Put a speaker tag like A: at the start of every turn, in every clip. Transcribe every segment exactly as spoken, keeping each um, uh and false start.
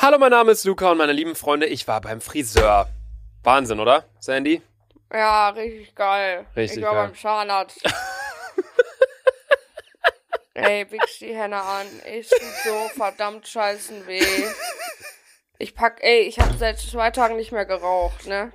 A: Hallo, mein Name ist Luca und meine lieben Freunde, ich war beim Friseur. Wahnsinn, oder, Sandy?
B: Ja, richtig geil.
A: Richtig
B: ich war
A: geil.
B: beim Zahnarzt. Ey, wichs die Hände an. Es tut so verdammt scheißen weh. Ich pack, ey, ich hab seit zwei Tagen nicht mehr geraucht, ne?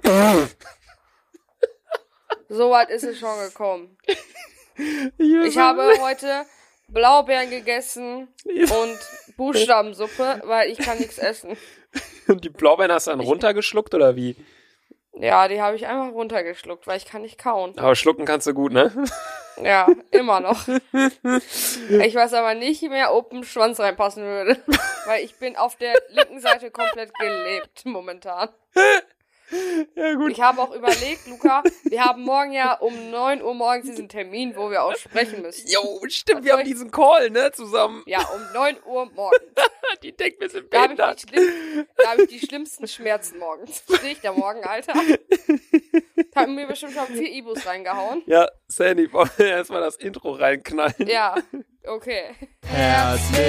B: So weit ist es schon gekommen. Ich habe heute Blaubeeren gegessen und Buchstabensuppe, weil ich kann nichts essen.
A: Und die Blaubeeren hast du dann runtergeschluckt, oder wie?
B: Ja, die habe ich einfach runtergeschluckt, weil ich kann nicht kauen.
A: Aber schlucken kannst du gut, ne?
B: Ja, immer noch. Ich weiß aber nicht mehr, ob ein Schwanz reinpassen würde. Weil ich bin auf der linken Seite komplett gelebt momentan.
A: Ja, gut.
B: Ich habe auch überlegt, Luca, wir haben morgen ja um neun Uhr morgens diesen Termin, wo wir auch sprechen müssen.
A: Jo, stimmt, wir haben diesen Call, ne, zusammen.
B: Ja, um neun Uhr morgens.
A: Die denkt, wir sind
B: Da habe ich,
A: behindert.
B: die schlimm- da hab ich die schlimmsten Schmerzen morgens. Sehe ich da morgen, Alter? Da haben mir bestimmt schon vier Ibus reingehauen.
A: Ja, Sandy, wollen wir erstmal das Intro reinknallen?
B: Ja, okay.
A: Herzlich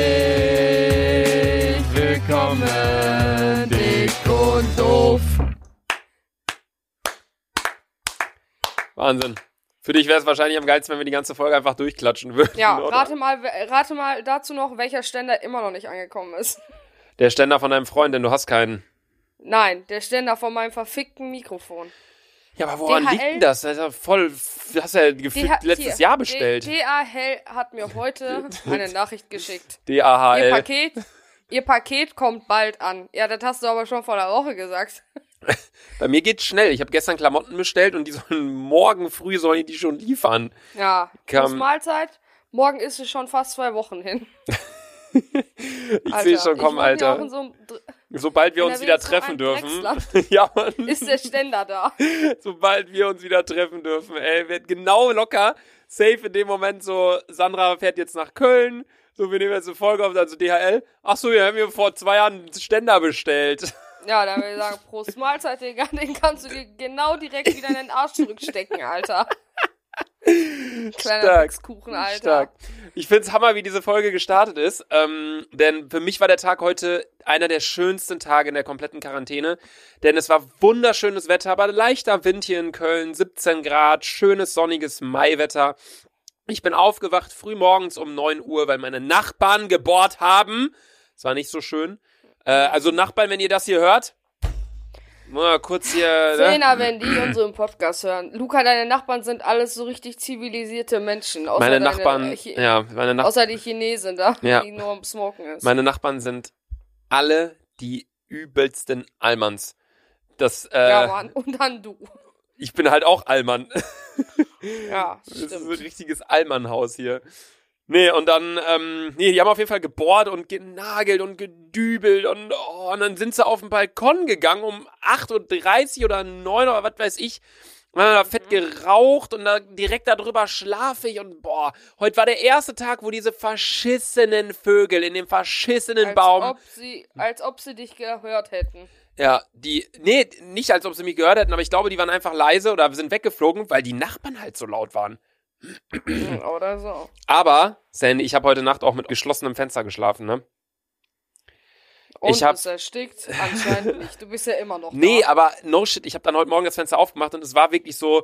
A: willkommen, dick und doof. Wahnsinn. Für dich wäre es wahrscheinlich am geilsten, wenn wir die ganze Folge einfach durchklatschen würden.
B: Ja,
A: oder?
B: rate mal, rate mal dazu noch, welcher Ständer immer noch nicht angekommen ist.
A: Der Ständer von deinem Freund, denn du hast keinen.
B: Nein, der Ständer von meinem verfickten Mikrofon.
A: Ja, aber woran
B: D H L?
A: liegt denn das? Das ist ja voll, das hast du ja gefühlt
B: D H
A: letztes
B: hier,
A: Jahr bestellt.
B: D H L hat mir heute eine Nachricht geschickt.
A: D A H
B: Ihr
A: L.
B: Paket, ihr Paket kommt bald an. Ja, das hast du aber schon vor der Woche gesagt.
A: Bei mir geht's schnell. Ich habe gestern Klamotten bestellt und die sollen morgen früh sollen die schon liefern.
B: Ja,
A: Kam-
B: Prost Mahlzeit. Morgen ist es schon fast zwei Wochen hin.
A: Ich sehe schon kommen,
B: ich wohne ja auch
A: Alter.
B: in so einem Dr-
A: Sobald wir
B: N R
A: uns
B: W
A: wieder
B: ist so
A: treffen
B: ein
A: dürfen.
B: Drecksland.
A: Ja, Mann.
B: Ist der Ständer da?
A: Sobald wir uns wieder treffen dürfen, ey, wird genau locker, safe in dem Moment so, Sandra fährt jetzt nach Köln, so, wir nehmen jetzt eine Folge auf, also D H L. Ach so, ja, haben wir vor zwei Jahren einen Ständer bestellt.
B: Ja, dann würde ich sagen, Prost Mahlzeit, Digga, den kannst du dir genau direkt wieder in den Arsch zurückstecken, Alter. Kleiner
A: Stark.
B: Wichskuchen, Alter.
A: Stark. Ich find's Hammer, wie diese Folge gestartet ist, ähm, denn für mich war der Tag heute einer der schönsten Tage in der kompletten Quarantäne, denn es war wunderschönes Wetter, aber leichter Wind hier in Köln, siebzehn Grad, schönes sonniges Maiwetter. Ich bin aufgewacht früh morgens um neun Uhr, weil meine Nachbarn gebohrt haben. Es war nicht so schön. Äh, also Nachbarn, wenn ihr das hier hört, mal kurz hier... Ne?
B: Zehner, wenn die unseren Podcast hören. Luca, deine Nachbarn sind alles so richtig zivilisierte Menschen. Außer
A: Meine
B: deine,
A: Nachbarn,
B: äh, Chi-
A: ja, meine Nachbarn...
B: Außer die Chinesin da,
A: Ja.
B: die nur am Smoken ist.
A: Meine Nachbarn sind alle die übelsten Allmanns. Das, äh,
B: ja, Mann. Und dann du.
A: ich bin halt auch Allmann.
B: Ja,
A: Das ist ein
B: stimmt.
A: richtiges Allmannhaus hier. Nee, und dann, ähm, nee, die haben auf jeden Fall gebohrt und genagelt und gedübelt und, oh, und dann sind sie auf den Balkon gegangen um acht Uhr dreißig oder neun oder was weiß ich. Und dann da fett geraucht und da direkt darüber schlafe ich und boah, heute war der erste Tag, wo diese verschissenen Vögel in dem verschissenen
B: Als
A: Baum,
B: ob sie, als ob sie dich gehört hätten.
A: ja, die, nee, nicht als ob sie mich gehört hätten, aber ich glaube, die waren einfach leise oder sind weggeflogen, weil die Nachbarn halt so laut waren.
B: Oder so.
A: Aber, Sandy, ich habe heute Nacht auch mit geschlossenem Fenster geschlafen, ne?
B: Und
A: Ich hab-
B: es erstickt? Anscheinend nicht. Du bist ja immer noch
A: Nee,
B: da.
A: aber no shit, ich habe dann heute Morgen das Fenster aufgemacht und es war wirklich so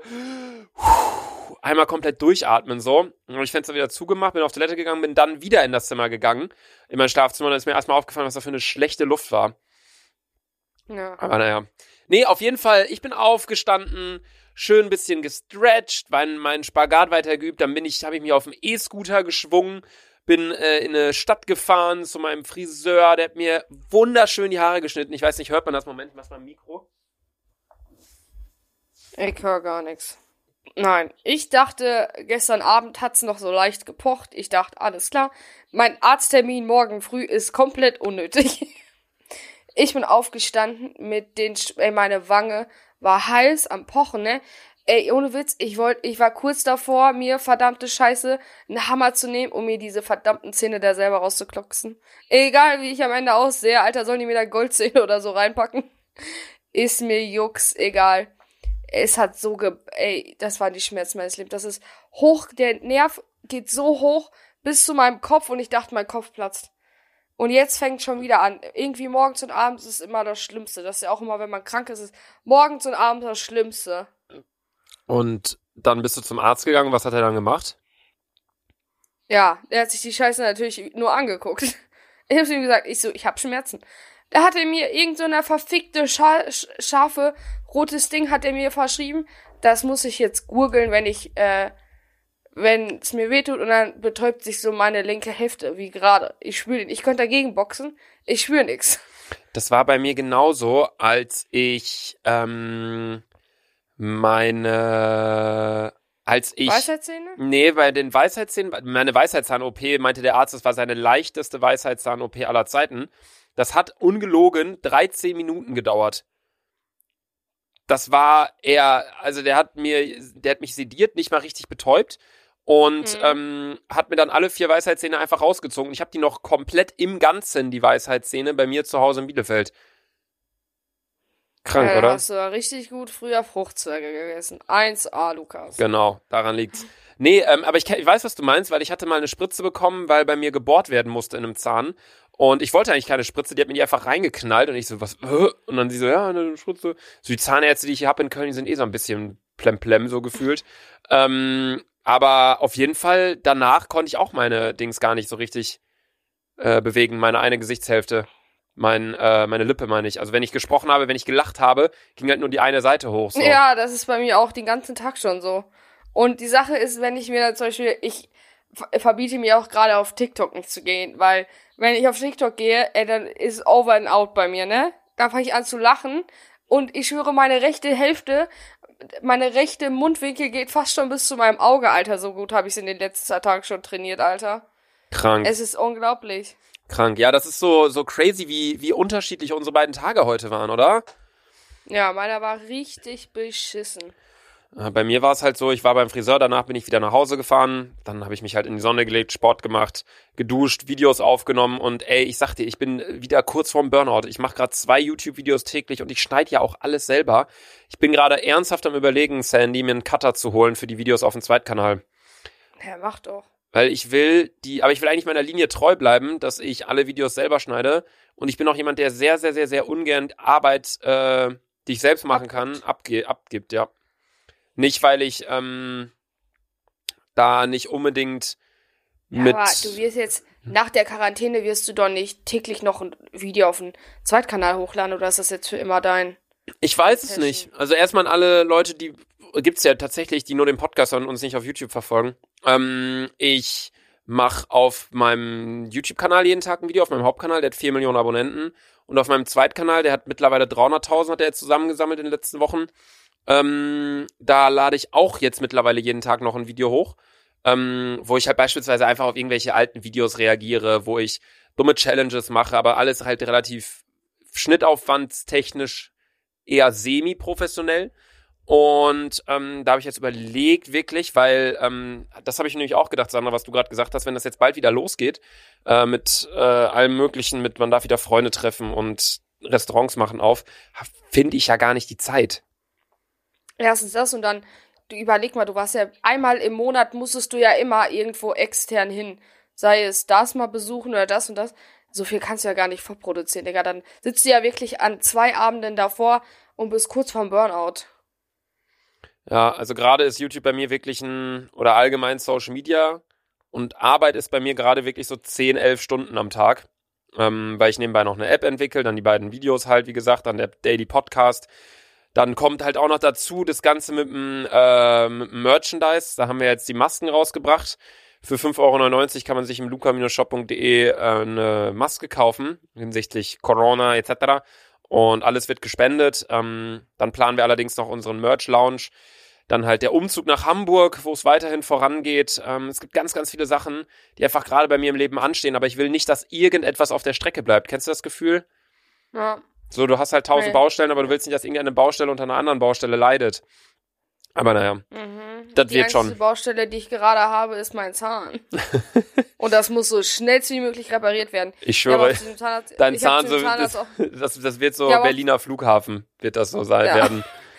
A: einmal komplett durchatmen so. Und dann habe ich Fenster wieder zugemacht, bin auf Toilette gegangen, bin dann wieder in das Zimmer gegangen, in mein Schlafzimmer, und dann ist mir erstmal aufgefallen, was da für eine schlechte Luft war.
B: Ja.
A: Aber naja. Nee, auf jeden Fall, ich bin aufgestanden, schön ein bisschen gestretcht, meinen mein Spagat weitergeübt, dann bin ich, habe ich mich auf dem E-Scooter geschwungen, bin äh, in eine Stadt gefahren zu meinem Friseur, der hat mir wunderschön die Haare geschnitten. Ich weiß nicht, hört man das? Moment, mach mal ein Mikro.
B: Ich höre gar nichts. Nein, ich dachte, gestern Abend hat's noch so leicht gepocht. Ich dachte, alles klar, mein Arzttermin morgen früh ist komplett unnötig. Ich bin aufgestanden mit den, Sch- ey, meine Wange war heiß am Pochen, ne? Ey, ohne Witz, ich wollte, ich war kurz davor, mir verdammte Scheiße einen Hammer zu nehmen, um mir diese verdammten Zähne da selber rauszuklocksen. Egal, wie ich am Ende aussehe, Alter, sollen die mir da Goldzähne oder so reinpacken? Ist mir Jux, egal. Es hat so ge... Ey, das waren die Schmerzen meines Lebens. Das ist hoch, der Nerv geht so hoch bis zu meinem Kopf und ich dachte, mein Kopf platzt. Und jetzt fängt schon wieder an. Irgendwie morgens und abends ist immer das Schlimmste. Das ist ja auch immer, wenn man krank ist, ist morgens und abends das Schlimmste.
A: Und dann bist du zum Arzt gegangen. Was hat er dann gemacht?
B: Ja, er hat sich die Scheiße natürlich nur angeguckt. Ich hab's ihm gesagt, ich so, ich hab Schmerzen. Da hat er mir irgend so eine verfickte, scha scharfe, rotes Ding hat er mir verschrieben. Das muss ich jetzt gurgeln, wenn ich, äh, wenn es mir wehtut, und dann betäubt sich so meine linke Hälfte, wie gerade. Ich spüre den. Ich könnte dagegen boxen. Ich spüre nix.
A: Das war bei mir genauso, als ich ähm, meine, als ich
B: Weisheitszähne?
A: Nee, bei den Weisheitszähnen, meine Weisheitszahn-O P, meinte der Arzt, das war seine leichteste Weisheitszahn-O P aller Zeiten. Das hat ungelogen dreizehn Minuten gedauert. Das war eher, also der hat mir, der hat mich sediert, nicht mal richtig betäubt. Und mhm. ähm, hat mir dann alle vier Weisheitszähne einfach rausgezogen. Ich habe die noch komplett im Ganzen, die Weisheitszähne, bei mir zu Hause in Bielefeld. Krank,
B: ja,
A: oder?
B: Hast du da richtig gut früher Fruchtzwerge gegessen. eins A, Lukas.
A: Genau, daran liegt's. Nee, ähm, aber ich, ich weiß, was du meinst, weil ich hatte mal eine Spritze bekommen, weil bei mir gebohrt werden musste in einem Zahn. Und ich wollte eigentlich keine Spritze, die hat mir die einfach reingeknallt. Und ich so, was? Äh? Und dann sie so, ja, eine Spritze. So die Zahnärzte, die ich hier habe in Köln, die sind eh so ein bisschen plemplem so gefühlt. ähm, aber auf jeden Fall, danach konnte ich auch meine Dings gar nicht so richtig äh, bewegen, meine eine Gesichtshälfte. Mein, äh, meine Lippe meine ich. Also wenn ich gesprochen habe, wenn ich gelacht habe, ging halt nur die eine Seite hoch. So.
B: Ja, das ist bei mir auch den ganzen Tag schon so. Und die Sache ist, wenn ich mir dann zum Beispiel, ich verbiete mir auch gerade auf TikTok nicht zu gehen, weil wenn ich auf TikTok gehe, ey, dann ist over and out bei mir, ne? Dann fange ich an zu lachen und ich schwöre, meine rechte Hälfte, meine rechte Mundwinkel geht fast schon bis zu meinem Auge, Alter. So gut habe ich es in den letzten zwei Tagen schon trainiert, Alter.
A: Krank.
B: Es ist unglaublich.
A: Krank. Ja, das ist so, so crazy, wie, wie unterschiedlich unsere beiden Tage heute waren, oder?
B: Ja, meiner war richtig beschissen.
A: Bei mir war es halt so, ich war beim Friseur, danach bin ich wieder nach Hause gefahren, dann habe ich mich halt in die Sonne gelegt, Sport gemacht, geduscht, Videos aufgenommen und ey, ich sag dir, ich bin wieder kurz vorm Burnout. Ich mache gerade zwei YouTube-Videos täglich und ich schneide ja auch alles selber. Ich bin gerade ernsthaft am Überlegen, Sandy, mir einen Cutter zu holen für die Videos auf dem Zweitkanal.
B: Ja, mach doch.
A: Weil ich will die, aber ich will eigentlich meiner Linie treu bleiben, dass ich alle Videos selber schneide und ich bin auch jemand, der sehr, sehr, sehr, sehr ungern Arbeit, äh, die ich selbst machen kann, abge- abgibt, ja. Nicht, weil ich ähm, da nicht unbedingt
B: ja,
A: mit...
B: aber du wirst jetzt, nach der Quarantäne wirst du doch nicht täglich noch ein Video auf den Zweitkanal hochladen, oder ist das jetzt für immer dein...
A: Ich weiß es
B: Passion?
A: nicht. Also erstmal an alle Leute, die... Gibt's ja tatsächlich, die nur den Podcast hören und uns nicht auf YouTube verfolgen. Ähm, ich mache auf meinem YouTube-Kanal jeden Tag ein Video, auf meinem Hauptkanal, der hat vier Millionen Abonnenten. Und auf meinem Zweitkanal, der hat mittlerweile dreihunderttausend, hat er jetzt zusammengesammelt in den letzten Wochen. Ähm, da lade ich auch jetzt mittlerweile jeden Tag noch ein Video hoch, ähm, wo ich halt beispielsweise einfach auf irgendwelche alten Videos reagiere, wo ich dumme Challenges mache, aber alles halt relativ schnittaufwandstechnisch eher semi-professionell. Und ähm, da habe ich jetzt überlegt, wirklich, weil ähm, das habe ich nämlich auch gedacht, Sandra, was du gerade gesagt hast, wenn das jetzt bald wieder losgeht, äh, mit äh, allem Möglichen, mit man darf wieder Freunde treffen und Restaurants machen auf, finde ich ja gar nicht die Zeit.
B: Erstens das und dann, du überleg mal, du warst ja einmal im Monat, musstest du ja immer irgendwo extern hin. Sei es das mal besuchen oder das und das. So viel kannst du ja gar nicht vorproduzieren, Digga. Dann sitzt du ja wirklich an zwei Abenden davor und bist kurz vorm Burnout.
A: Ja, also gerade ist YouTube bei mir wirklich ein, oder allgemein Social Media und Arbeit ist bei mir gerade wirklich so zehn, elf Stunden am Tag. Ähm, weil ich nebenbei noch eine App entwickle, dann die beiden Videos halt, wie gesagt, dann der Daily Podcast. Dann kommt halt auch noch dazu das Ganze mit dem, äh, mit dem Merchandise. Da haben wir jetzt die Masken rausgebracht. Für fünf Euro neunundneunzig kann man sich im luca shop punkt de äh, eine Maske kaufen, hinsichtlich Corona et cetera. Und alles wird gespendet. Ähm, dann planen wir allerdings noch unseren Merch-Lounge. Dann halt der Umzug nach Hamburg, wo es weiterhin vorangeht. Ähm, es gibt ganz, ganz viele Sachen, die einfach gerade bei mir im Leben anstehen. Aber ich will nicht, dass irgendetwas auf der Strecke bleibt. Kennst du das Gefühl?
B: Ja.
A: So, du hast halt tausend
B: Nee.
A: Baustellen, aber du willst nicht, dass irgendeine Baustelle unter einer anderen Baustelle leidet. Aber naja,
B: Mhm.
A: das
B: die
A: wird
B: einzige
A: schon.
B: Baustelle, die ich gerade habe, ist mein Zahn. Und das muss so schnellst wie möglich repariert werden.
A: Ich
B: Ja, aber
A: schwöre,
B: auf diesem Zahnarzt-
A: dein
B: ich hab
A: Zahn,
B: zu
A: so,
B: dem Zahnarzt
A: das,
B: auch-
A: das, das wird so
B: Ja, aber-
A: Berliner Flughafen, wird das so sein
B: Ja.
A: werden.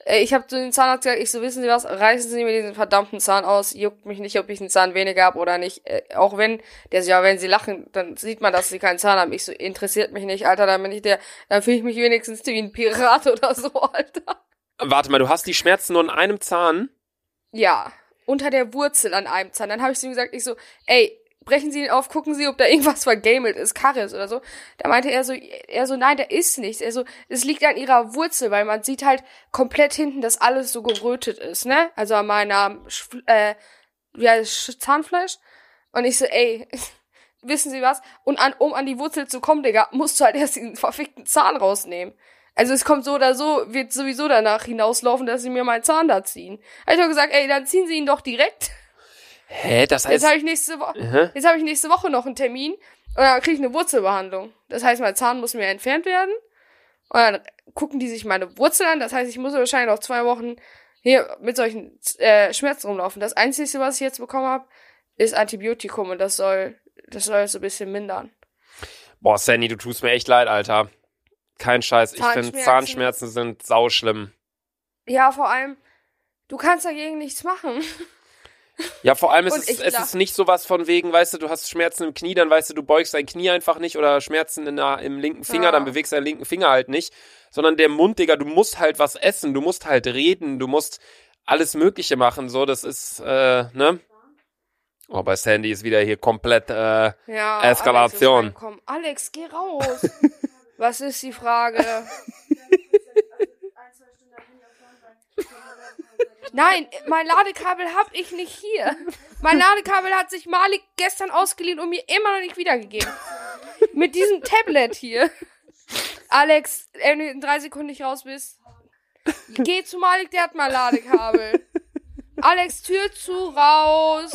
B: Äh, Ich habe zu dem Zahnarzt gesagt, ich so, wissen Sie was, reißen Sie mir diesen verdammten Zahn aus, juckt mich nicht, ob ich einen Zahn weniger habe oder nicht. Äh, auch wenn, der so, ja, wenn Sie lachen, dann sieht man, dass Sie keinen Zahn haben. Ich so, interessiert mich nicht, Alter, dann bin ich der, dann fühle ich mich wenigstens wie ein Pirat oder so, Alter.
A: Warte mal, du hast die Schmerzen nur in einem Zahn?
B: Ja, unter der Wurzel an einem Zahn. Dann habe ich zu ihm gesagt, ich so, ey, brechen Sie ihn auf, gucken Sie, ob da irgendwas vergamelt ist, Karies oder so. Da meinte er so, er so, nein, da ist nichts. Er so, es liegt an ihrer Wurzel, weil man sieht halt komplett hinten, dass alles so gerötet ist, ne? Also an meiner, Sch- äh, wie heißt Zahnfleisch. Und ich so, ey, wissen Sie was? Und an, um an die Wurzel zu kommen, Digga, musst du halt erst diesen verfickten Zahn rausnehmen. Also es kommt so oder so, wird sowieso danach hinauslaufen, dass sie mir meinen Zahn da ziehen. Hab ich doch gesagt, ey, dann ziehen Sie ihn doch direkt.
A: Hä, das heißt...
B: Jetzt habe ich nächste Woche,
A: Aha.
B: jetzt habe ich nächste Woche noch einen Termin und dann kriege ich eine Wurzelbehandlung. Das heißt, mein Zahn muss mir entfernt werden und dann gucken die sich meine Wurzel an. Das heißt, ich muss wahrscheinlich noch zwei Wochen hier mit solchen äh, Schmerzen rumlaufen. Das Einzige, was ich jetzt bekommen habe, ist Antibiotikum und das soll, das soll so ein bisschen mindern.
A: Boah, Sandy, du tust mir echt leid, Alter. Kein Scheiß. Ich finde, Zahnschmerzen sind sauschlimm.
B: Ja, vor allem, du kannst dagegen nichts machen.
A: Ja, vor allem ist
B: Und
A: es,
B: ich
A: es
B: lach-
A: ist nicht sowas von wegen, weißt du, du hast Schmerzen im Knie, dann weißt du, du beugst dein Knie einfach nicht oder Schmerzen in der, im linken Finger,
B: Ja.
A: dann bewegst du deinen linken Finger halt nicht, sondern der Mund, Digga, du musst halt was essen, du musst halt reden, du musst alles Mögliche machen, so, das ist, äh, ne? Oh, bei Sandy ist wieder hier komplett, äh,
B: Ja,
A: Eskalation.
B: Alex, ist reinkommen. Alex, geh raus. Was ist die Frage? Nein, mein Ladekabel hab ich nicht hier. Mein Ladekabel hat sich Malik gestern ausgeliehen und mir immer noch nicht wiedergegeben. Mit diesem Tablet hier. Alex, wenn du in drei Sekunden nicht raus bist, geh zu Malik, der hat mal Ladekabel. Alex, Tür zu, raus.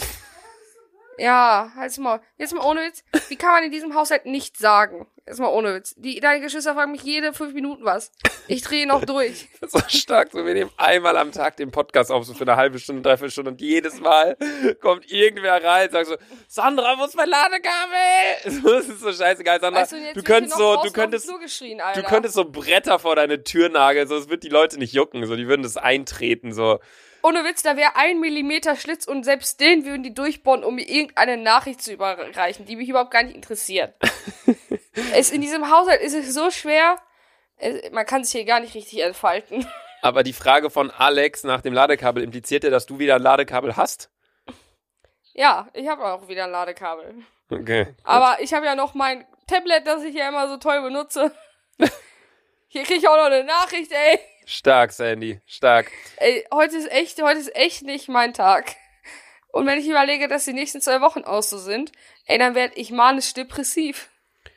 B: Ja, halt's mal. Jetzt mal ohne Witz. Wie kann man in diesem Haushalt nichts sagen? Jetzt mal ohne Witz. Die, deine Geschwister fragen mich jede fünf Minuten was. Ich drehe noch durch.
A: Das ist so stark, so wir nehmen einmal am Tag den Podcast auf, so für eine halbe Stunde, dreiviertel Stunde und jedes Mal kommt irgendwer rein und sagt so, Sandra, wo ist mein Ladekabel? Das ist so scheißegal, Sandra.
B: Weißt du, und jetzt
A: du
B: wird hier
A: könntest
B: noch
A: so,
B: draußen
A: du
B: auf den
A: könntest,
B: Flur geschrien,
A: du
B: Alter.
A: könntest so Bretter vor deine Tür nageln, so, es wird die Leute nicht jucken, so, die würden das eintreten, so.
B: Ohne Witz, da wäre ein Millimeter Schlitz und selbst den würden die durchbohren, um mir irgendeine Nachricht zu überreichen, die mich überhaupt gar nicht interessiert. es, in diesem Haushalt ist es so schwer, es, man kann sich hier gar nicht richtig entfalten.
A: Aber die Frage von Alex nach dem Ladekabel impliziert ja, dass du wieder ein Ladekabel hast?
B: Ja, ich habe auch wieder ein Ladekabel.
A: Okay.
B: Aber ich habe ja noch mein Tablet, das ich ja immer so toll benutze. Hier krieg ich auch noch eine Nachricht, ey.
A: Stark, Sandy, stark.
B: Ey, heute ist echt, heute ist echt nicht mein Tag. Und wenn ich überlege, dass die nächsten zwei Wochen aus so sind, ey, dann werde ich manisch depressiv.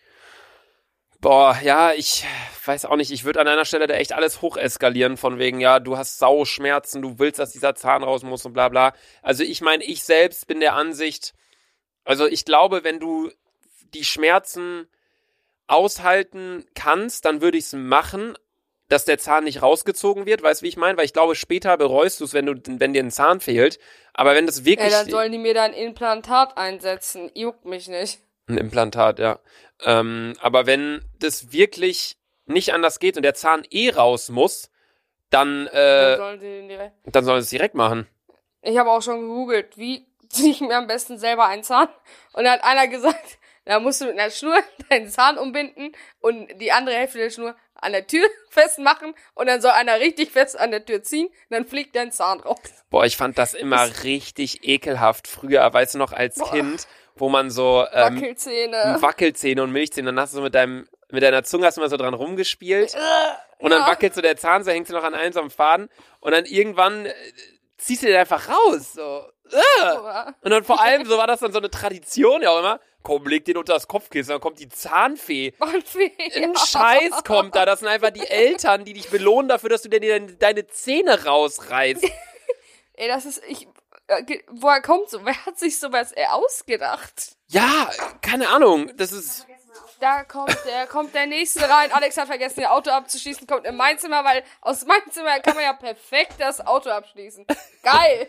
A: Boah, ja, ich weiß auch nicht, ich würde an einer Stelle da echt alles hocheskalieren, von wegen, ja, du hast Sauschmerzen, du willst, dass dieser Zahn raus muss und bla bla. Also ich meine, ich selbst bin der Ansicht, also ich glaube, wenn du die Schmerzen aushalten kannst, dann würde ich es machen, dass der Zahn nicht rausgezogen wird, weißt du, wie ich meine? Weil ich glaube, später bereust du es, wenn du, wenn dir ein Zahn fehlt. Aber wenn das wirklich...
B: Ey, dann sollen die mir da ein Implantat einsetzen. Juckt mich nicht.
A: Ein Implantat, ja. Ähm, aber wenn das wirklich nicht anders geht und der Zahn eh raus muss, dann,
B: Dann
A: äh,
B: sollen die den direkt.
A: dann sollen sie es direkt machen.
B: Ich habe auch schon gegoogelt, wie ziehe ich mir am besten selber einen Zahn? Und da hat einer gesagt, da musst du mit einer Schnur deinen Zahn umbinden und die andere Hälfte der Schnur an der Tür festmachen und dann soll einer richtig fest an der Tür ziehen, dann fliegt dein Zahn raus.
A: Boah, ich fand das immer
B: Das-
A: richtig ekelhaft. Früher, weißt du noch, als
B: Boah.
A: Kind, wo man so ähm,
B: Wackelzähne.
A: Wackelzähne und Milchzähne, dann hast du so mit deinem, mit deiner Zunge hast du mal so dran rumgespielt und dann
B: Ja.
A: wackelt so der Zahn, so hängst du noch an einem so am Faden und dann irgendwann äh, ziehst du den einfach raus, so. Äh. Und dann vor allem, so war das dann so eine Tradition ja auch immer, komm, leg den unter das Kopfkissen, dann kommt die Zahnfee.
B: Und wie,
A: Ein Scheiß kommt da, das sind einfach die Eltern, die dich belohnen dafür, dass du dir deine, deine Zähne rausreißt.
B: Ey, das ist, ich, äh, ge- woher kommt so? Wer hat sich sowas äh, ausgedacht?
A: Ja, keine Ahnung, das ist...
B: Da kommt der, kommt der Nächste rein. Alex hat vergessen, ihr Auto abzuschließen, kommt in mein Zimmer, weil aus meinem Zimmer kann man ja perfekt das Auto abschließen. Geil!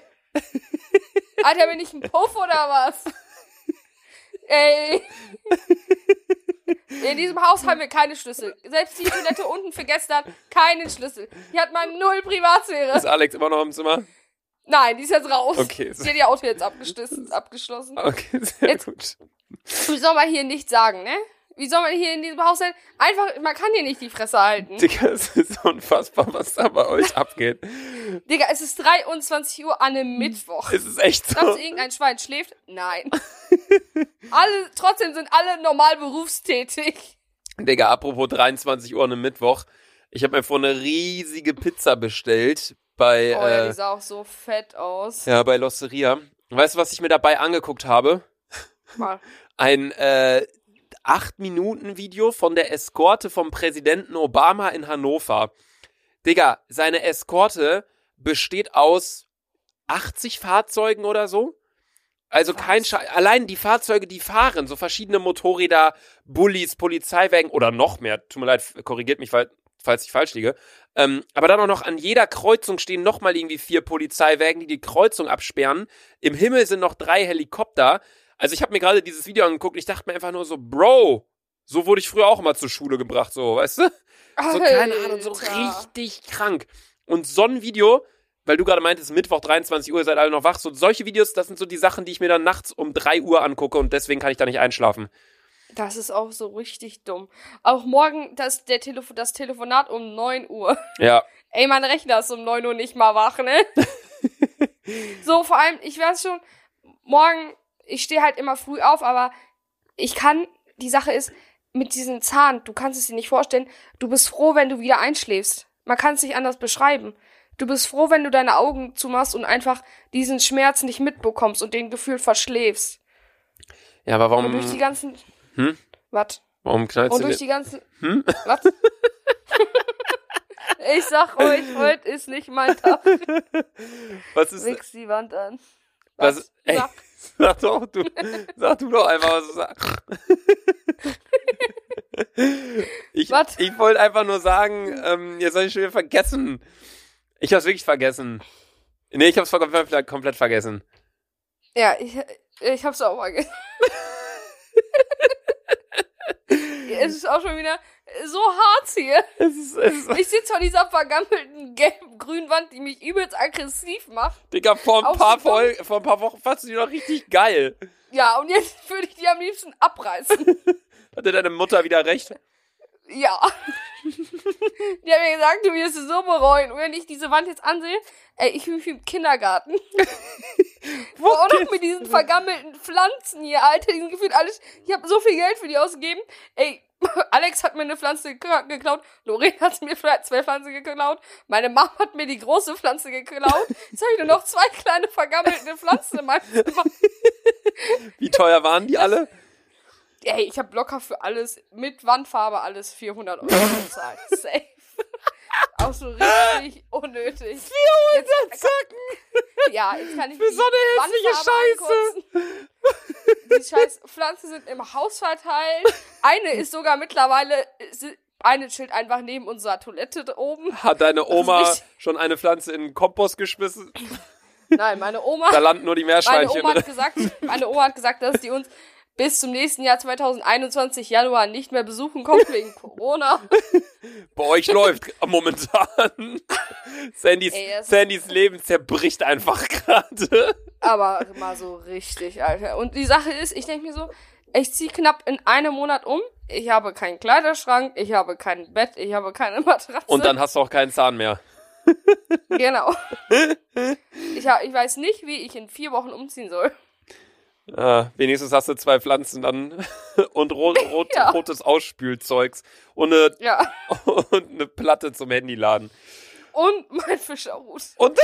B: Alter, bin ich ein Puff oder was? Ey. In diesem Haus haben wir keine Schlüssel. Selbst die Toilette unten für gestern, keinen Schlüssel. Hier hat man null Privatsphäre.
A: Ist Alex immer noch im Zimmer?
B: Nein, die ist jetzt raus.
A: Okay.
B: Die hat ihr Auto jetzt abgeschlossen.
A: Okay, sehr
B: jetzt,
A: gut.
B: Wie soll man hier nichts sagen, ne? Wie soll man hier in diesem Haus sein? Einfach, man kann hier nicht die Fresse halten.
A: Digga, es ist unfassbar, was da bei euch abgeht.
B: Digga, es ist dreiundzwanzig Uhr an einem Mittwoch.
A: Es ist echt so.
B: Glaubst du, irgendein Schwein schläft? Nein. alle, trotzdem sind alle normal berufstätig.
A: Digga, apropos dreiundzwanzig Uhr an einem Mittwoch. Ich habe mir vorhin eine riesige Pizza bestellt bei,
B: oh ja,
A: äh,
B: die sah auch so fett aus.
A: ja, bei L'Osteria. Weißt du, was ich mir dabei angeguckt habe?
B: Mal.
A: Ein, äh, acht Minuten Video von der Eskorte vom Präsidenten Obama in Hannover. Digga, seine Eskorte besteht aus achtzig Fahrzeugen oder so. Also
B: Was?
A: kein Scheiß. Allein die Fahrzeuge, die fahren, so verschiedene Motorräder, Bullis, Polizeiwagen oder noch mehr. Tut mir leid, korrigiert mich, falls ich falsch liege. Ähm, aber dann auch noch an jeder Kreuzung stehen nochmal irgendwie vier Polizeiwagen, die die Kreuzung absperren. Im Himmel sind noch drei Helikopter. Also ich habe mir gerade dieses Video angeguckt und ich dachte mir einfach nur so, Bro, so wurde ich früher auch immer zur Schule gebracht, so, weißt du? So, keine Ahnung, so richtig krank. Und so ein Video, weil du gerade meintest, Mittwoch dreiundzwanzig Uhr, ihr seid alle noch wach, so solche Videos, das sind so die Sachen, die ich mir dann nachts um drei Uhr angucke und deswegen kann ich da nicht einschlafen.
B: Das ist auch so richtig dumm. Auch morgen das, der Telefo- das Telefonat um neun Uhr.
A: Ja.
B: Ey, mein Rechner ist um neun Uhr nicht mal wach, ne? So, vor allem, ich weiß schon, morgen, ich stehe halt immer früh auf, aber ich kann, die Sache ist, mit diesem Zahn, du kannst es dir nicht vorstellen, du bist froh, wenn du wieder einschläfst. Man kann es nicht anders beschreiben. Du bist froh, wenn du deine Augen zumachst und einfach diesen Schmerz nicht mitbekommst und den Gefühl verschläfst.
A: Ja, aber warum...
B: Und durch die ganzen...
A: Hm?
B: Was?
A: Warum knallst
B: Und
A: du
B: durch
A: den...
B: die ganzen...
A: Hm?
B: Was? Ich sag euch, heute ist nicht mein Tag.
A: Was ist...
B: Wichs die Wand an.
A: Was?
B: Was?
A: Ey,
B: Sag.
A: sag doch, du... Sag du doch einfach, was du sagst. Ich,
B: Was?
A: ich wollte einfach nur sagen, ähm, jetzt habe ich schon wieder vergessen. Ich hab's wirklich vergessen. Nee, ich hab's komplett, komplett vergessen.
B: Ja, ich, ich hab's auch vergessen. Es ist auch schon wieder so hart hier.
A: Es ist, es ist,
B: Ich sitze vor dieser vergammelten gelb-grünen Wand, die mich übelst aggressiv macht.
A: Digga, vor ein,
B: Auch
A: paar
B: so
A: Vol- vor ein paar Wochen fandst du die noch richtig geil.
B: Ja, und jetzt würde ich die am liebsten abreißen.
A: Hatte deine Mutter wieder recht?
B: Ja. Die hat mir gesagt, du wirst es so bereuen. Und wenn ich diese Wand jetzt ansehe, ey, ich bin wie im Kindergarten.
A: Wo
B: Und
A: geht's?
B: noch mit diesen vergammelten Pflanzen hier, Alter, diesen Gefühl, alles. Ich habe so viel Geld für die ausgegeben. Ey, Alex hat mir eine Pflanze ge- geklaut. Lorraine hat mir vielleicht zwei Pflanzen geklaut. Meine Mama hat mir die große Pflanze geklaut. Jetzt habe ich nur noch zwei kleine vergammelte Pflanzen in meinem Zimmer.
A: Wie teuer waren die alle?
B: Ey, ich habe locker für alles, mit Wandfarbe, alles vierhundert Euro bezahlt. Safe. Auch so richtig unnötig.
A: vierhundert Zacken!
B: Ja, jetzt kann ich
A: Für
B: die
A: so eine hässliche
B: Wandfarbe ankotzen. Die scheiß Pflanzen sind im Haus verteilt. Eine ist sogar mittlerweile, eine chillt einfach neben unserer Toilette oben.
A: Hat deine Oma
B: Das ist nicht-
A: schon eine Pflanze in den Kompost geschmissen?
B: Nein, meine Oma,
A: Da landen nur die
B: meine
A: Meerschweinchen
B: Oma hat
A: drin.
B: gesagt, meine Oma hat gesagt, dass die uns bis zum nächsten Jahr zwanzig einundzwanzig Januar nicht mehr besuchen kommt wegen Corona.
A: Bei euch läuft momentan. Sandys,
B: Ey, das-
A: Sandys Leben zerbricht einfach gerade.
B: Aber mal so richtig, Alter. Und die Sache ist, ich denke mir so, ich ziehe knapp in einem Monat um. Ich habe keinen Kleiderschrank, ich habe kein Bett, ich habe keine Matratze.
A: Und dann hast du auch keinen Zahn mehr.
B: Genau. Ich, ha- ich weiß nicht, wie ich in vier Wochen umziehen soll.
A: Ah, wenigstens hast du zwei Pflanzen dann und rot, rot,
B: Ja.
A: rotes Ausspülzeugs und eine,
B: Ja.
A: und eine Platte zum Handyladen.
B: Und mein Fischerhut.
A: Und,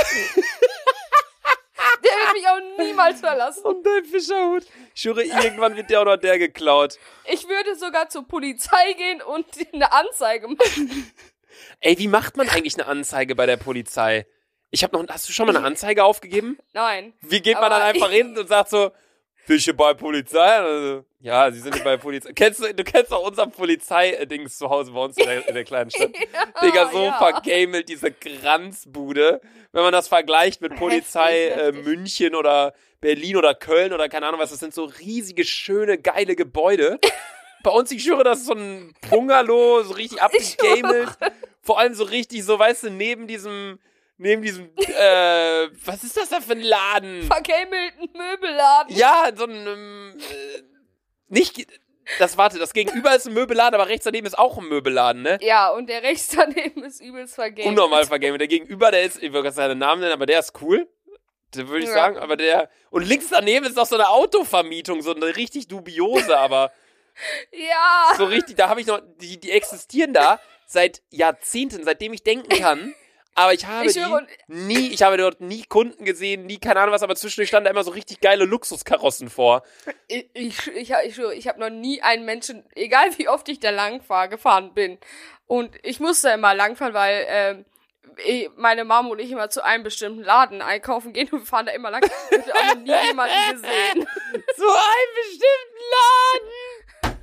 B: Der wird mich auch niemals verlassen.
A: und dein Fischerhut. Ich schwöre, irgendwann wird der oder der geklaut.
B: Ich würde sogar zur Polizei gehen und eine Anzeige machen.
A: Ey, wie macht man eigentlich eine Anzeige bei der Polizei? Ich hab noch, hast du schon mal eine Anzeige aufgegeben?
B: Nein.
A: Wie geht man
B: Aber
A: dann einfach hin und sagt so, Fische bei Polizei? Also, ja, sie sind nicht bei Polizei. Kennst du, du kennst auch unser Polizei-Dings zu Hause bei uns in der, in der kleinen Stadt. Digga, so
B: ja.
A: vergamelt diese Kranzbude. Wenn man das vergleicht mit Polizei
B: Heftig,
A: äh,
B: heftig.
A: München oder Berlin oder Köln oder keine Ahnung was, das sind so riesige, schöne, geile Gebäude. bei uns, ich schwöre, das ist so ein Bungalow, so richtig abgegamelt. Vor allem so richtig, so, weißt du, neben diesem, neben diesem, äh, was ist das da für ein Laden?
B: Vergamelten Möbelladen.
A: Ja, so ein, ähm, äh, nicht, das, warte, das Gegenüber ist ein Möbelladen, aber rechts daneben ist auch ein Möbelladen, ne?
B: Ja, und der rechts daneben ist übelst vergamelt.
A: Unnormal vergamelt. Der Gegenüber, der ist, ich will gerade seinen Namen nennen, aber der ist cool. Da würde ich
B: Ja.
A: sagen, aber der, und links daneben ist noch so eine Autovermietung, so eine richtig dubiose, aber
B: Ja.
A: so richtig, da habe ich noch, die, die existieren da seit Jahrzehnten, seitdem ich denken kann. Aber ich habe
B: Ich
A: die
B: schwöre-
A: nie, ich habe dort nie Kunden gesehen, nie, keine Ahnung was, aber zwischendurch standen da immer so richtig geile Luxuskarossen vor.
B: Ich, ich, ich, ich, ich habe noch nie einen Menschen, egal wie oft ich da lang fahr, gefahren bin. Und ich musste immer langfahren, weil ähm, ich, meine Mom und ich immer zu einem bestimmten Laden einkaufen gehen und wir fahren da immer lang. Ich habe auch noch nie jemanden gesehen.
A: So einen bestimmten Laden!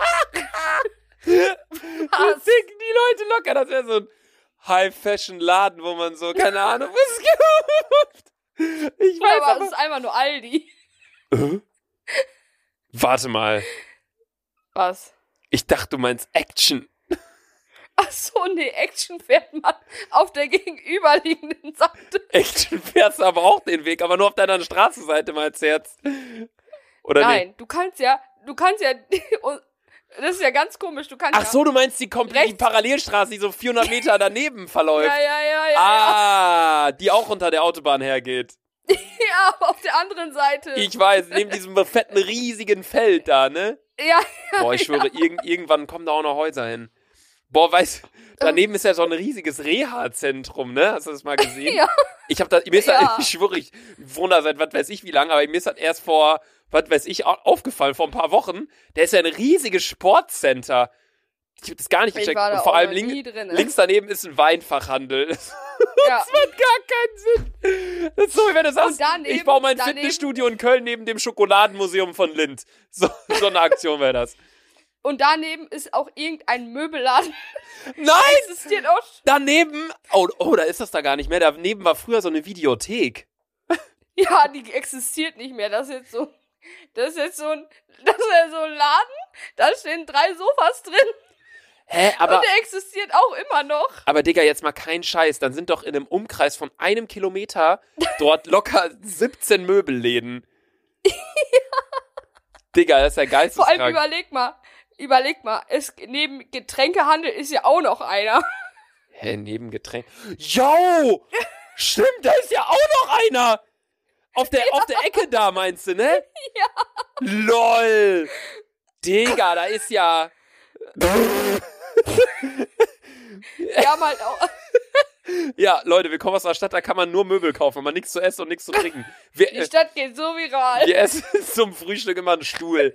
A: Das
B: Was?
A: denken die Leute locker, das wäre so ein High-Fashion-Laden, wo man so, keine Ahnung, was kauft. Ich
B: Ja,
A: weiß
B: aber
A: aber...
B: es ist einfach nur Aldi.
A: Äh? Warte mal.
B: Was?
A: Ich dachte, du meinst Action.
B: Ach so, nee, Action fährt man auf der gegenüberliegenden Seite.
A: Action fährst du aber auch den Weg, aber nur auf deiner Straßenseite mal als Herz. Oder
B: Nein,
A: nee?
B: du kannst ja, du kannst ja, das ist ja ganz komisch, du kannst
A: Ach so, du meinst die komplett die
B: Rechts.
A: Parallelstraße, die so vierhundert Meter daneben verläuft.
B: ja, ja, ja, ja,
A: Ah, die auch unter der Autobahn hergeht.
B: ja, ja, aber auf der anderen Seite.
A: Ich weiß, neben diesem fetten, riesigen Feld da, ne?
B: ja,
A: Boah, ich schwöre, irg irgendwann kommen da auch noch Häuser hin. Boah, weißt daneben ist ja so ein riesiges Reha-Zentrum, ne? Hast du das mal gesehen?
B: ja.
A: Ich hab da, mir ist
B: Ja.
A: das, ich schwöre, ich wohne da seit was weiß ich wie lange, aber mir ist das erst vor, was weiß ich, au- aufgefallen, vor ein paar Wochen. Der ist ja ein riesiges Sportcenter. Ich hab das gar nicht
B: Ich
A: gecheckt.
B: war da
A: Und vor
B: auch
A: allem
B: noch
A: link,
B: nie drin, ne?
A: links daneben ist ein Weinfachhandel.
B: ja.
A: Das macht gar keinen Sinn. Das ist so, wie wenn du sagst,
B: Und daneben-
A: ich baue mein
B: daneben-
A: Fitnessstudio in Köln neben dem Schokoladenmuseum von Lind. So, so eine Aktion wäre das.
B: Und daneben ist auch irgendein Möbelladen.
A: Nein!
B: Existiert auch.
A: Daneben, oh, oh, da ist das da gar nicht mehr. Daneben war früher so eine Videothek.
B: Ja, die existiert nicht mehr. Das ist jetzt so, das ist jetzt so ein, das ist ja so ein Laden. Da stehen drei Sofas drin.
A: Hä, aber,
B: und der existiert auch immer noch.
A: aber Digga, jetzt mal kein Scheiß. Dann sind doch in einem Umkreis von einem Kilometer dort locker siebzehn Möbelläden. Digga, das ist ja
B: Vor allem
A: geisteskrank.
B: überleg mal, überleg mal, es, neben Getränkehandel ist ja auch noch einer.
A: Hä, neben Getränk. Yo! Stimmt, da ist ja auch noch einer! Auf der, auf der Ecke da, meinst du, ne?
B: Ja.
A: LOL! Digga, da ist ja...
B: Wir haben halt auch,
A: Ja, Leute, wir kommen aus einer Stadt, da kann man nur Möbel kaufen, aber nichts zu essen und nichts zu trinken. Wir,
B: die
A: äh,
B: Stadt geht so viral.
A: wir essen zum Frühstück immer einen Stuhl.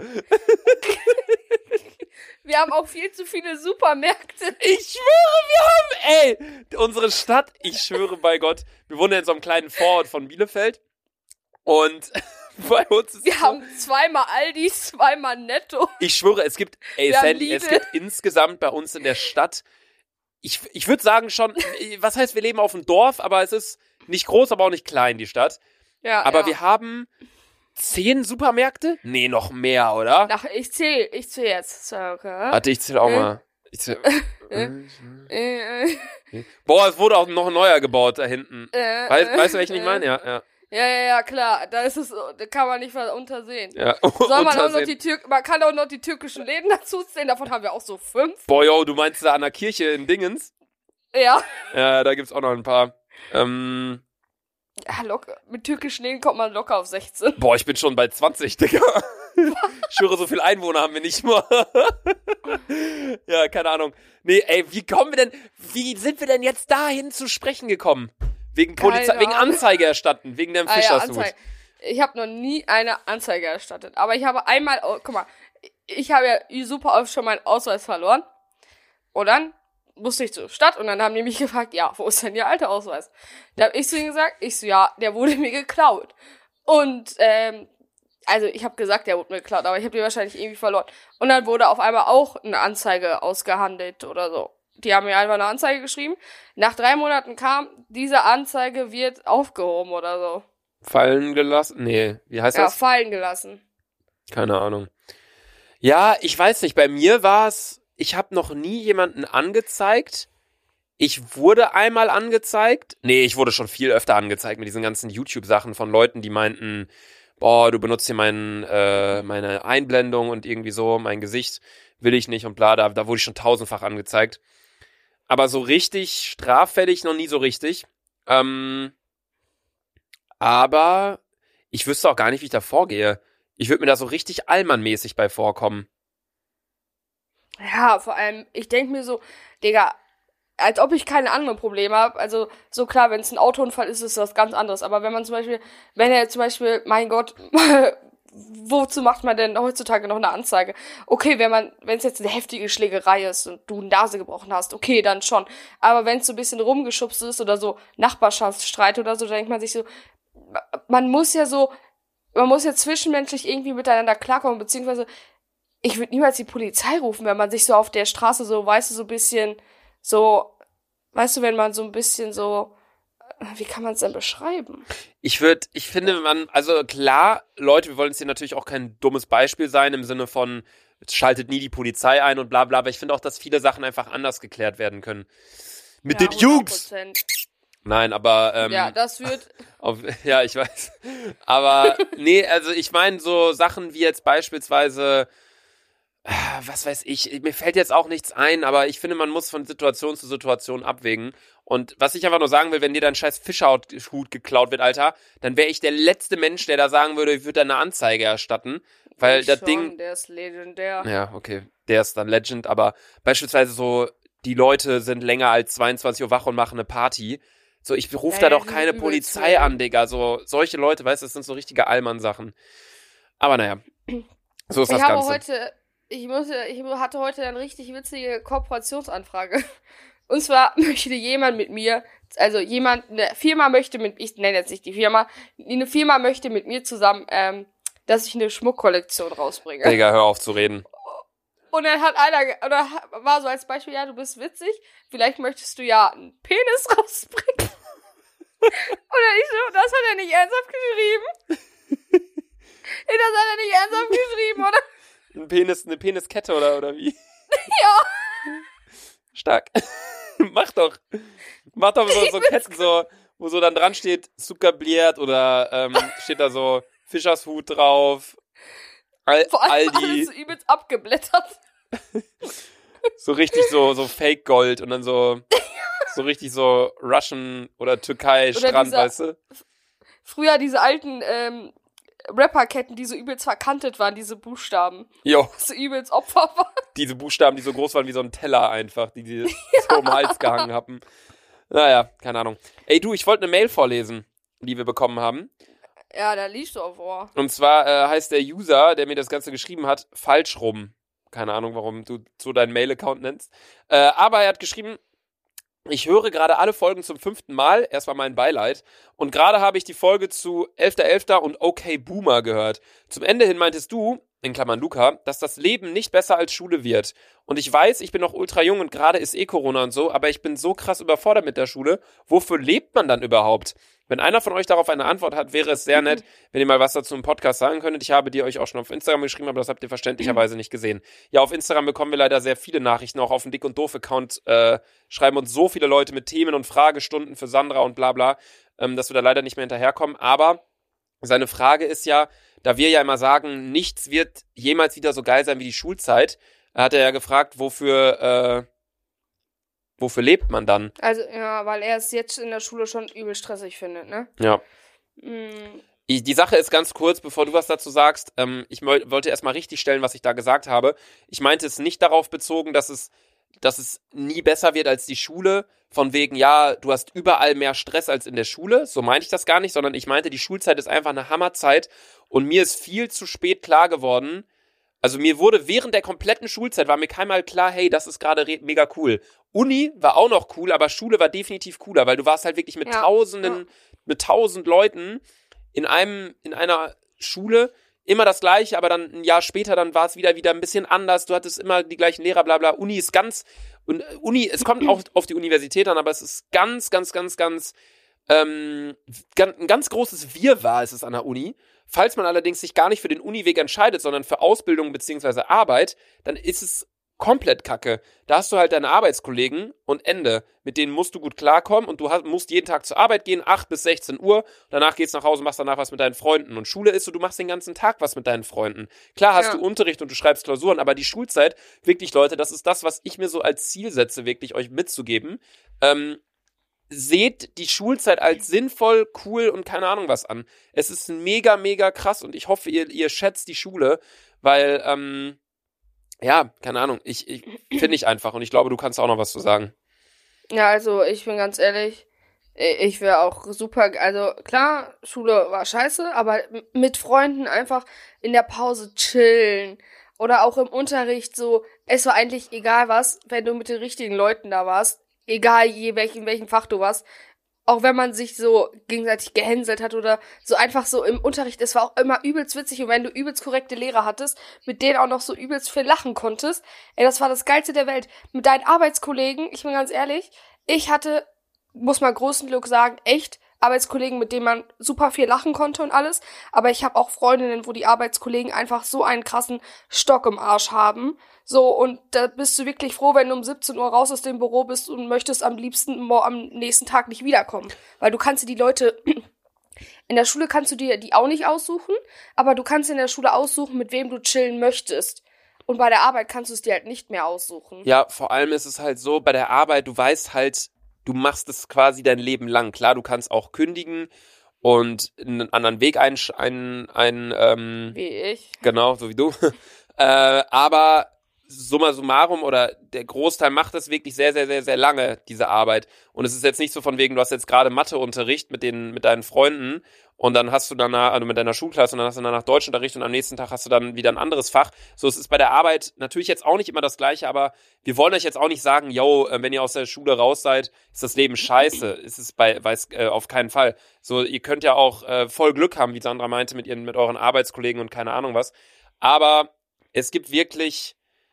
B: Wir haben auch viel zu viele Supermärkte.
A: Ich schwöre, wir haben, ey, unsere Stadt, ich schwöre bei Gott, wir wohnen in so einem kleinen Vorort von Bielefeld und bei uns ist
B: Wir
A: so,
B: haben zweimal Aldi, zweimal Netto.
A: ich schwöre, es gibt, ey,
B: Wir haben
A: Sandy, es
B: Lidl.
A: gibt insgesamt bei uns in der Stadt, ich, ich würde sagen schon, was heißt, wir leben auf dem Dorf, aber es ist nicht groß, aber auch nicht klein, die Stadt.
B: Ja,
A: Aber
B: ja.
A: wir haben zehn Supermärkte? Nee, noch mehr, oder?
B: Nach, ich zähl, ich zähl jetzt. So, okay.
A: Warte, ich zähl auch
B: Äh.
A: mal. Ich zähl,
B: Äh. Äh, äh,
A: Boah, es wurde auch noch ein neuer gebaut da hinten.
B: äh,
A: Weißt,
B: äh,
A: weißt du, welchen ich
B: äh.
A: meine? Ja, ja.
B: Ja, ja, ja, klar. Da ist es, so- da kann man nicht was untersehen.
A: ja.
B: Soll man auch noch
A: Untersehen.
B: die Tür, man kann auch noch die türkischen Läden dazu zählen, davon haben wir auch so fünf.
A: Boah, yo, du meinst da an der Kirche in Dingens?
B: Ja.
A: Ja, da gibt's auch noch ein paar. Ähm,
B: Ja, locker. Mit türkischen Läden kommt man locker auf sechzehn.
A: boah, ich bin schon bei zwanzig, Digga. Ich schwöre, so viel Einwohner haben wir nicht mal. Ja, keine Ahnung. Nee, ey, wie kommen wir denn, wie sind wir denn jetzt dahin zu sprechen gekommen? Wegen Polizei,
B: Keine
A: wegen
B: Ahnung.
A: Anzeige erstatten, wegen dem
B: Ah ja,
A: Fischersud.
B: Anzeige. Ich habe noch nie eine Anzeige erstattet. Aber ich habe einmal, oh, guck mal, ich habe ja super oft schon meinen Ausweis verloren. Und dann musste ich zur Stadt und dann haben die mich gefragt, ja, wo ist denn Ihr alter Ausweis? Da habe ich zu ihnen gesagt, ich so, ja, der wurde mir geklaut. Und, ähm, also ich habe gesagt, der wurde mir geklaut, aber ich habe den wahrscheinlich irgendwie verloren. Und dann wurde auf einmal auch eine Anzeige ausgehandelt oder so. Die haben mir einfach eine Anzeige geschrieben. Nach drei Monaten kam, diese Anzeige wird aufgehoben oder so.
A: Fallen gelassen? Nee, wie heißt
B: Ja,
A: das?
B: fallen gelassen.
A: Keine Ahnung. Ja, ich weiß nicht, bei mir war es, ich habe noch nie jemanden angezeigt. Ich wurde einmal angezeigt. Nee, ich wurde schon viel öfter angezeigt mit diesen ganzen YouTube-Sachen von Leuten, die meinten, boah, du benutzt hier mein, äh, meine Einblendung und irgendwie so, mein Gesicht will ich nicht und bla, da, da wurde ich schon tausendfach angezeigt. Aber so richtig straffällig noch nie so richtig. Ähm, aber ich wüsste auch gar nicht, wie ich da vorgehe. Ich würde mir da so richtig Allmann-mäßig bei vorkommen.
B: Ja, vor allem, ich denk mir so, Digga, als ob ich keine anderen Probleme habe. Also, so klar, wenn es ein Autounfall ist, ist das ganz anderes. Aber wenn man zum Beispiel, wenn er zum Beispiel, mein Gott, wozu macht man denn heutzutage noch eine Anzeige? Okay, wenn man, wenn es jetzt eine heftige Schlägerei ist und du eine Nase gebrochen hast, okay, dann schon. Aber wenn es so ein bisschen rumgeschubst ist oder so Nachbarschaftsstreit oder so, dann denkt man sich so, man muss ja so, man muss ja zwischenmenschlich irgendwie miteinander klarkommen, beziehungsweise ich würde niemals die Polizei rufen, wenn man sich so auf der Straße so, weißt du, so ein bisschen so, weißt du, wenn man so ein bisschen so, wie kann man es denn beschreiben?
A: Ich würde, ich finde, man, also klar, Leute, wir wollen jetzt hier natürlich auch kein dummes Beispiel sein im Sinne von, schaltet nie die Polizei ein und bla bla, aber ich finde auch, dass viele Sachen einfach anders geklärt werden können. Mit
B: Ja,
A: den Jungs!
B: hundert Prozent.
A: Nein, aber, ähm,
B: Ja, das wird,
A: auf, ja, ich weiß. Aber, nee, also ich meine, so Sachen wie jetzt beispielsweise, was weiß ich, mir fällt jetzt auch nichts ein, aber ich finde, man muss von Situation zu Situation abwägen. Und was ich einfach nur sagen will, wenn dir dein scheiß Fischhaut-Hut geklaut wird, Alter, dann wäre ich der letzte Mensch, der da sagen würde, ich würde da eine Anzeige erstatten. Weil
B: ich
A: das
B: schon,
A: Ding...
B: der ist legendär.
A: Ja, okay, der ist dann Legend, aber beispielsweise so, die Leute sind länger als zweiundzwanzig Uhr wach und machen eine Party. So, ich rufe
B: Ja,
A: da
B: ja,
A: doch
B: die
A: keine
B: sind
A: Polizei
B: übelst
A: an, Digga. So, solche Leute, weißt du, das sind so richtige Allmann-Sachen. Aber naja, so ist das
B: Ich habe
A: Ganze.
B: heute, ich musste, ich hatte heute eine richtig witzige Kooperationsanfrage. Und zwar möchte jemand mit mir, also jemand, eine Firma möchte mit, ich nenne jetzt nicht die Firma, eine Firma möchte mit mir zusammen, ähm, dass ich eine Schmuckkollektion rausbringe.
A: Digga, hör auf zu reden.
B: Und dann hat einer, ge- oder war so als Beispiel, ja, du bist witzig, vielleicht möchtest du ja einen Penis rausbringen. Und dann ich so, das hat er nicht ernsthaft geschrieben. Das hat er nicht ernsthaft geschrieben, oder?
A: Ein Penis, eine Peniskette oder, oder wie?
B: Ja.
A: Stark. Mach doch. Mach doch so, so Ketten, so, wo so dann dran steht, Zuckerbliert oder ähm, steht da so Fischershut drauf. Al
B: Vor allem
A: Aldi.
B: alles so übelst abgeblättert.
A: So richtig so, so Fake Gold und dann so, so richtig so Russian oder Türkei
B: Oder
A: Strand,
B: dieser-
A: weißt du?
B: Früher diese alten ähm, Rapperketten, die so übelst verkantet waren, diese Buchstaben.
A: Jo,
B: So übelst Opfer waren.
A: diese Buchstaben, die so groß waren wie so ein Teller einfach, die die so um den Hals gehangen haben. Naja, keine Ahnung. Ey du, ich wollte eine Mail vorlesen, die wir bekommen haben.
B: Ja, da liest du auf Ohr.
A: Und zwar äh, heißt der User, der mir das Ganze geschrieben hat, falsch rum. Keine Ahnung, warum du so deinen Mail-Account nennst. Äh, aber er hat geschrieben, ich höre gerade alle Folgen zum fünften Mal. Erstmal mein Beileid. Und gerade habe ich die Folge zu elfter elfter und Okay Boomer gehört. Zum Ende hin meintest du, in Klammern Luca, dass das Leben nicht besser als Schule wird. Und ich weiß, ich bin noch ultra jung und gerade ist eh Corona und so, aber ich bin so krass überfordert mit der Schule. Wofür lebt man dann überhaupt? Wenn einer von euch darauf eine Antwort hat, wäre es sehr nett, wenn ihr mal was dazu im Podcast sagen könntet. Ich habe dir euch auch schon auf Instagram geschrieben, aber das habt ihr verständlicherweise nicht gesehen. Ja, auf Instagram bekommen wir leider sehr viele Nachrichten, auch auf dem Dick- und Doof-Account äh, schreiben uns so viele Leute mit Themen und Fragestunden für Sandra und bla bla, ähm, dass wir da leider nicht mehr hinterherkommen. Aber seine Frage ist ja, da wir ja immer sagen, nichts wird jemals wieder so geil sein wie die Schulzeit, hat er ja gefragt, wofür, äh, wofür lebt man dann?
B: Also, ja, weil er es jetzt in der Schule schon übel stressig findet, ne?
A: Ja.
B: Mm,
A: Die die Sache ist ganz kurz, bevor du was dazu sagst, ähm, ich mo- wollte erstmal richtig stellen, was ich da gesagt habe. Ich meinte es nicht darauf bezogen, dass es, dass es nie besser wird als die Schule, von wegen, ja, du hast überall mehr Stress als in der Schule, so meinte ich das gar nicht, sondern ich meinte, die Schulzeit ist einfach eine Hammerzeit und mir ist viel zu spät klar geworden, also mir wurde während der kompletten Schulzeit, war mir keinmal klar, hey, das ist gerade re- mega cool. Uni war auch noch cool, aber Schule war definitiv cooler, weil du warst halt wirklich mit
B: Ja,
A: tausenden,
B: ja.
A: mit tausend Leuten in einem, in einer Schule, immer das Gleiche, aber dann ein Jahr später, dann war es wieder, wieder ein bisschen anders, du hattest immer die gleichen Lehrer, bla bla. Uni ist ganz, und äh, Uni, es kommt auch auf die Universität an, aber es ist ganz, ganz, ganz, ganz, ähm, ganz, ein ganz großes Wirrwarr ist es an der Uni, Falls man allerdings sich gar nicht für den Uniweg entscheidet, sondern für Ausbildung beziehungsweise Arbeit, dann ist es komplett kacke. Da hast du halt deine Arbeitskollegen und Ende. Mit denen musst du gut klarkommen und du hast, musst jeden Tag zur Arbeit gehen, acht bis sechzehn Uhr. Danach gehst du nach Hause, machst danach was mit deinen Freunden. Und Schule ist so, du machst den ganzen Tag was mit deinen Freunden. Klar hast
B: Ja.
A: du Unterricht und du schreibst Klausuren, aber die Schulzeit, wirklich Leute, das ist das, was ich mir so als Ziel setze, wirklich euch mitzugeben. Ähm, seht die Schulzeit als sinnvoll, cool und keine Ahnung was an. Es ist mega, mega krass und ich hoffe, ihr, ihr schätzt die Schule, weil, ähm, ja, keine Ahnung, ich, ich finde ich einfach und ich glaube, du kannst auch noch was zu sagen.
B: Ja, also ich bin ganz ehrlich, ich wäre auch super, also klar, Schule war scheiße, aber m- mit Freunden einfach in der Pause chillen oder auch im Unterricht so, es war eigentlich egal was, wenn du mit den richtigen Leuten da warst, egal je welchen, welchen Fach du warst, auch wenn man sich so gegenseitig gehänselt hat oder so einfach so im Unterricht, es war auch immer übelst witzig und wenn du übelst korrekte Lehrer hattest, mit denen auch noch so übelst viel lachen konntest, ey, das war das Geilste der Welt. Mit deinen Arbeitskollegen, ich bin ganz ehrlich, ich hatte, muss man großen Glück sagen, echt Arbeitskollegen, mit denen man super viel lachen konnte und alles, aber ich habe auch Freundinnen, wo die Arbeitskollegen einfach so einen krassen Stock im Arsch haben, so, und da bist du wirklich froh, wenn du um siebzehn Uhr raus aus dem Büro bist und möchtest am liebsten mo- am nächsten Tag nicht wiederkommen, weil du kannst dir die Leute, in der Schule kannst du dir die auch nicht aussuchen, aber du kannst in der Schule aussuchen, mit wem du chillen möchtest. Und bei der Arbeit kannst du es dir halt nicht mehr aussuchen.
A: Ja, vor allem ist es halt so, bei der Arbeit, du weißt halt, du machst es quasi dein Leben lang. Klar, du kannst auch kündigen und einen anderen Weg ein, ein, ein ähm,
B: Wie ich.
A: genau, so wie du. äh, aber summa summarum oder der Großteil macht das wirklich sehr, sehr, sehr, sehr lange, diese Arbeit. Und es ist jetzt nicht so von wegen, du hast jetzt gerade Matheunterricht mit den, mit deinen Freunden und dann hast du danach, also mit deiner Schulklasse und dann hast du danach Deutschunterricht und am nächsten Tag hast du dann wieder ein anderes Fach. So, es ist bei der Arbeit natürlich jetzt auch nicht immer das Gleiche, aber wir wollen euch jetzt auch nicht sagen, yo, wenn ihr aus der Schule raus seid, ist das Leben scheiße. Ist es bei, weiß, äh, auf keinen Fall. So, ihr könnt ja auch äh, voll Glück haben, wie Sandra meinte, mit ihren, mit euren Arbeitskollegen und keine Ahnung was. Aber es gibt wirklich,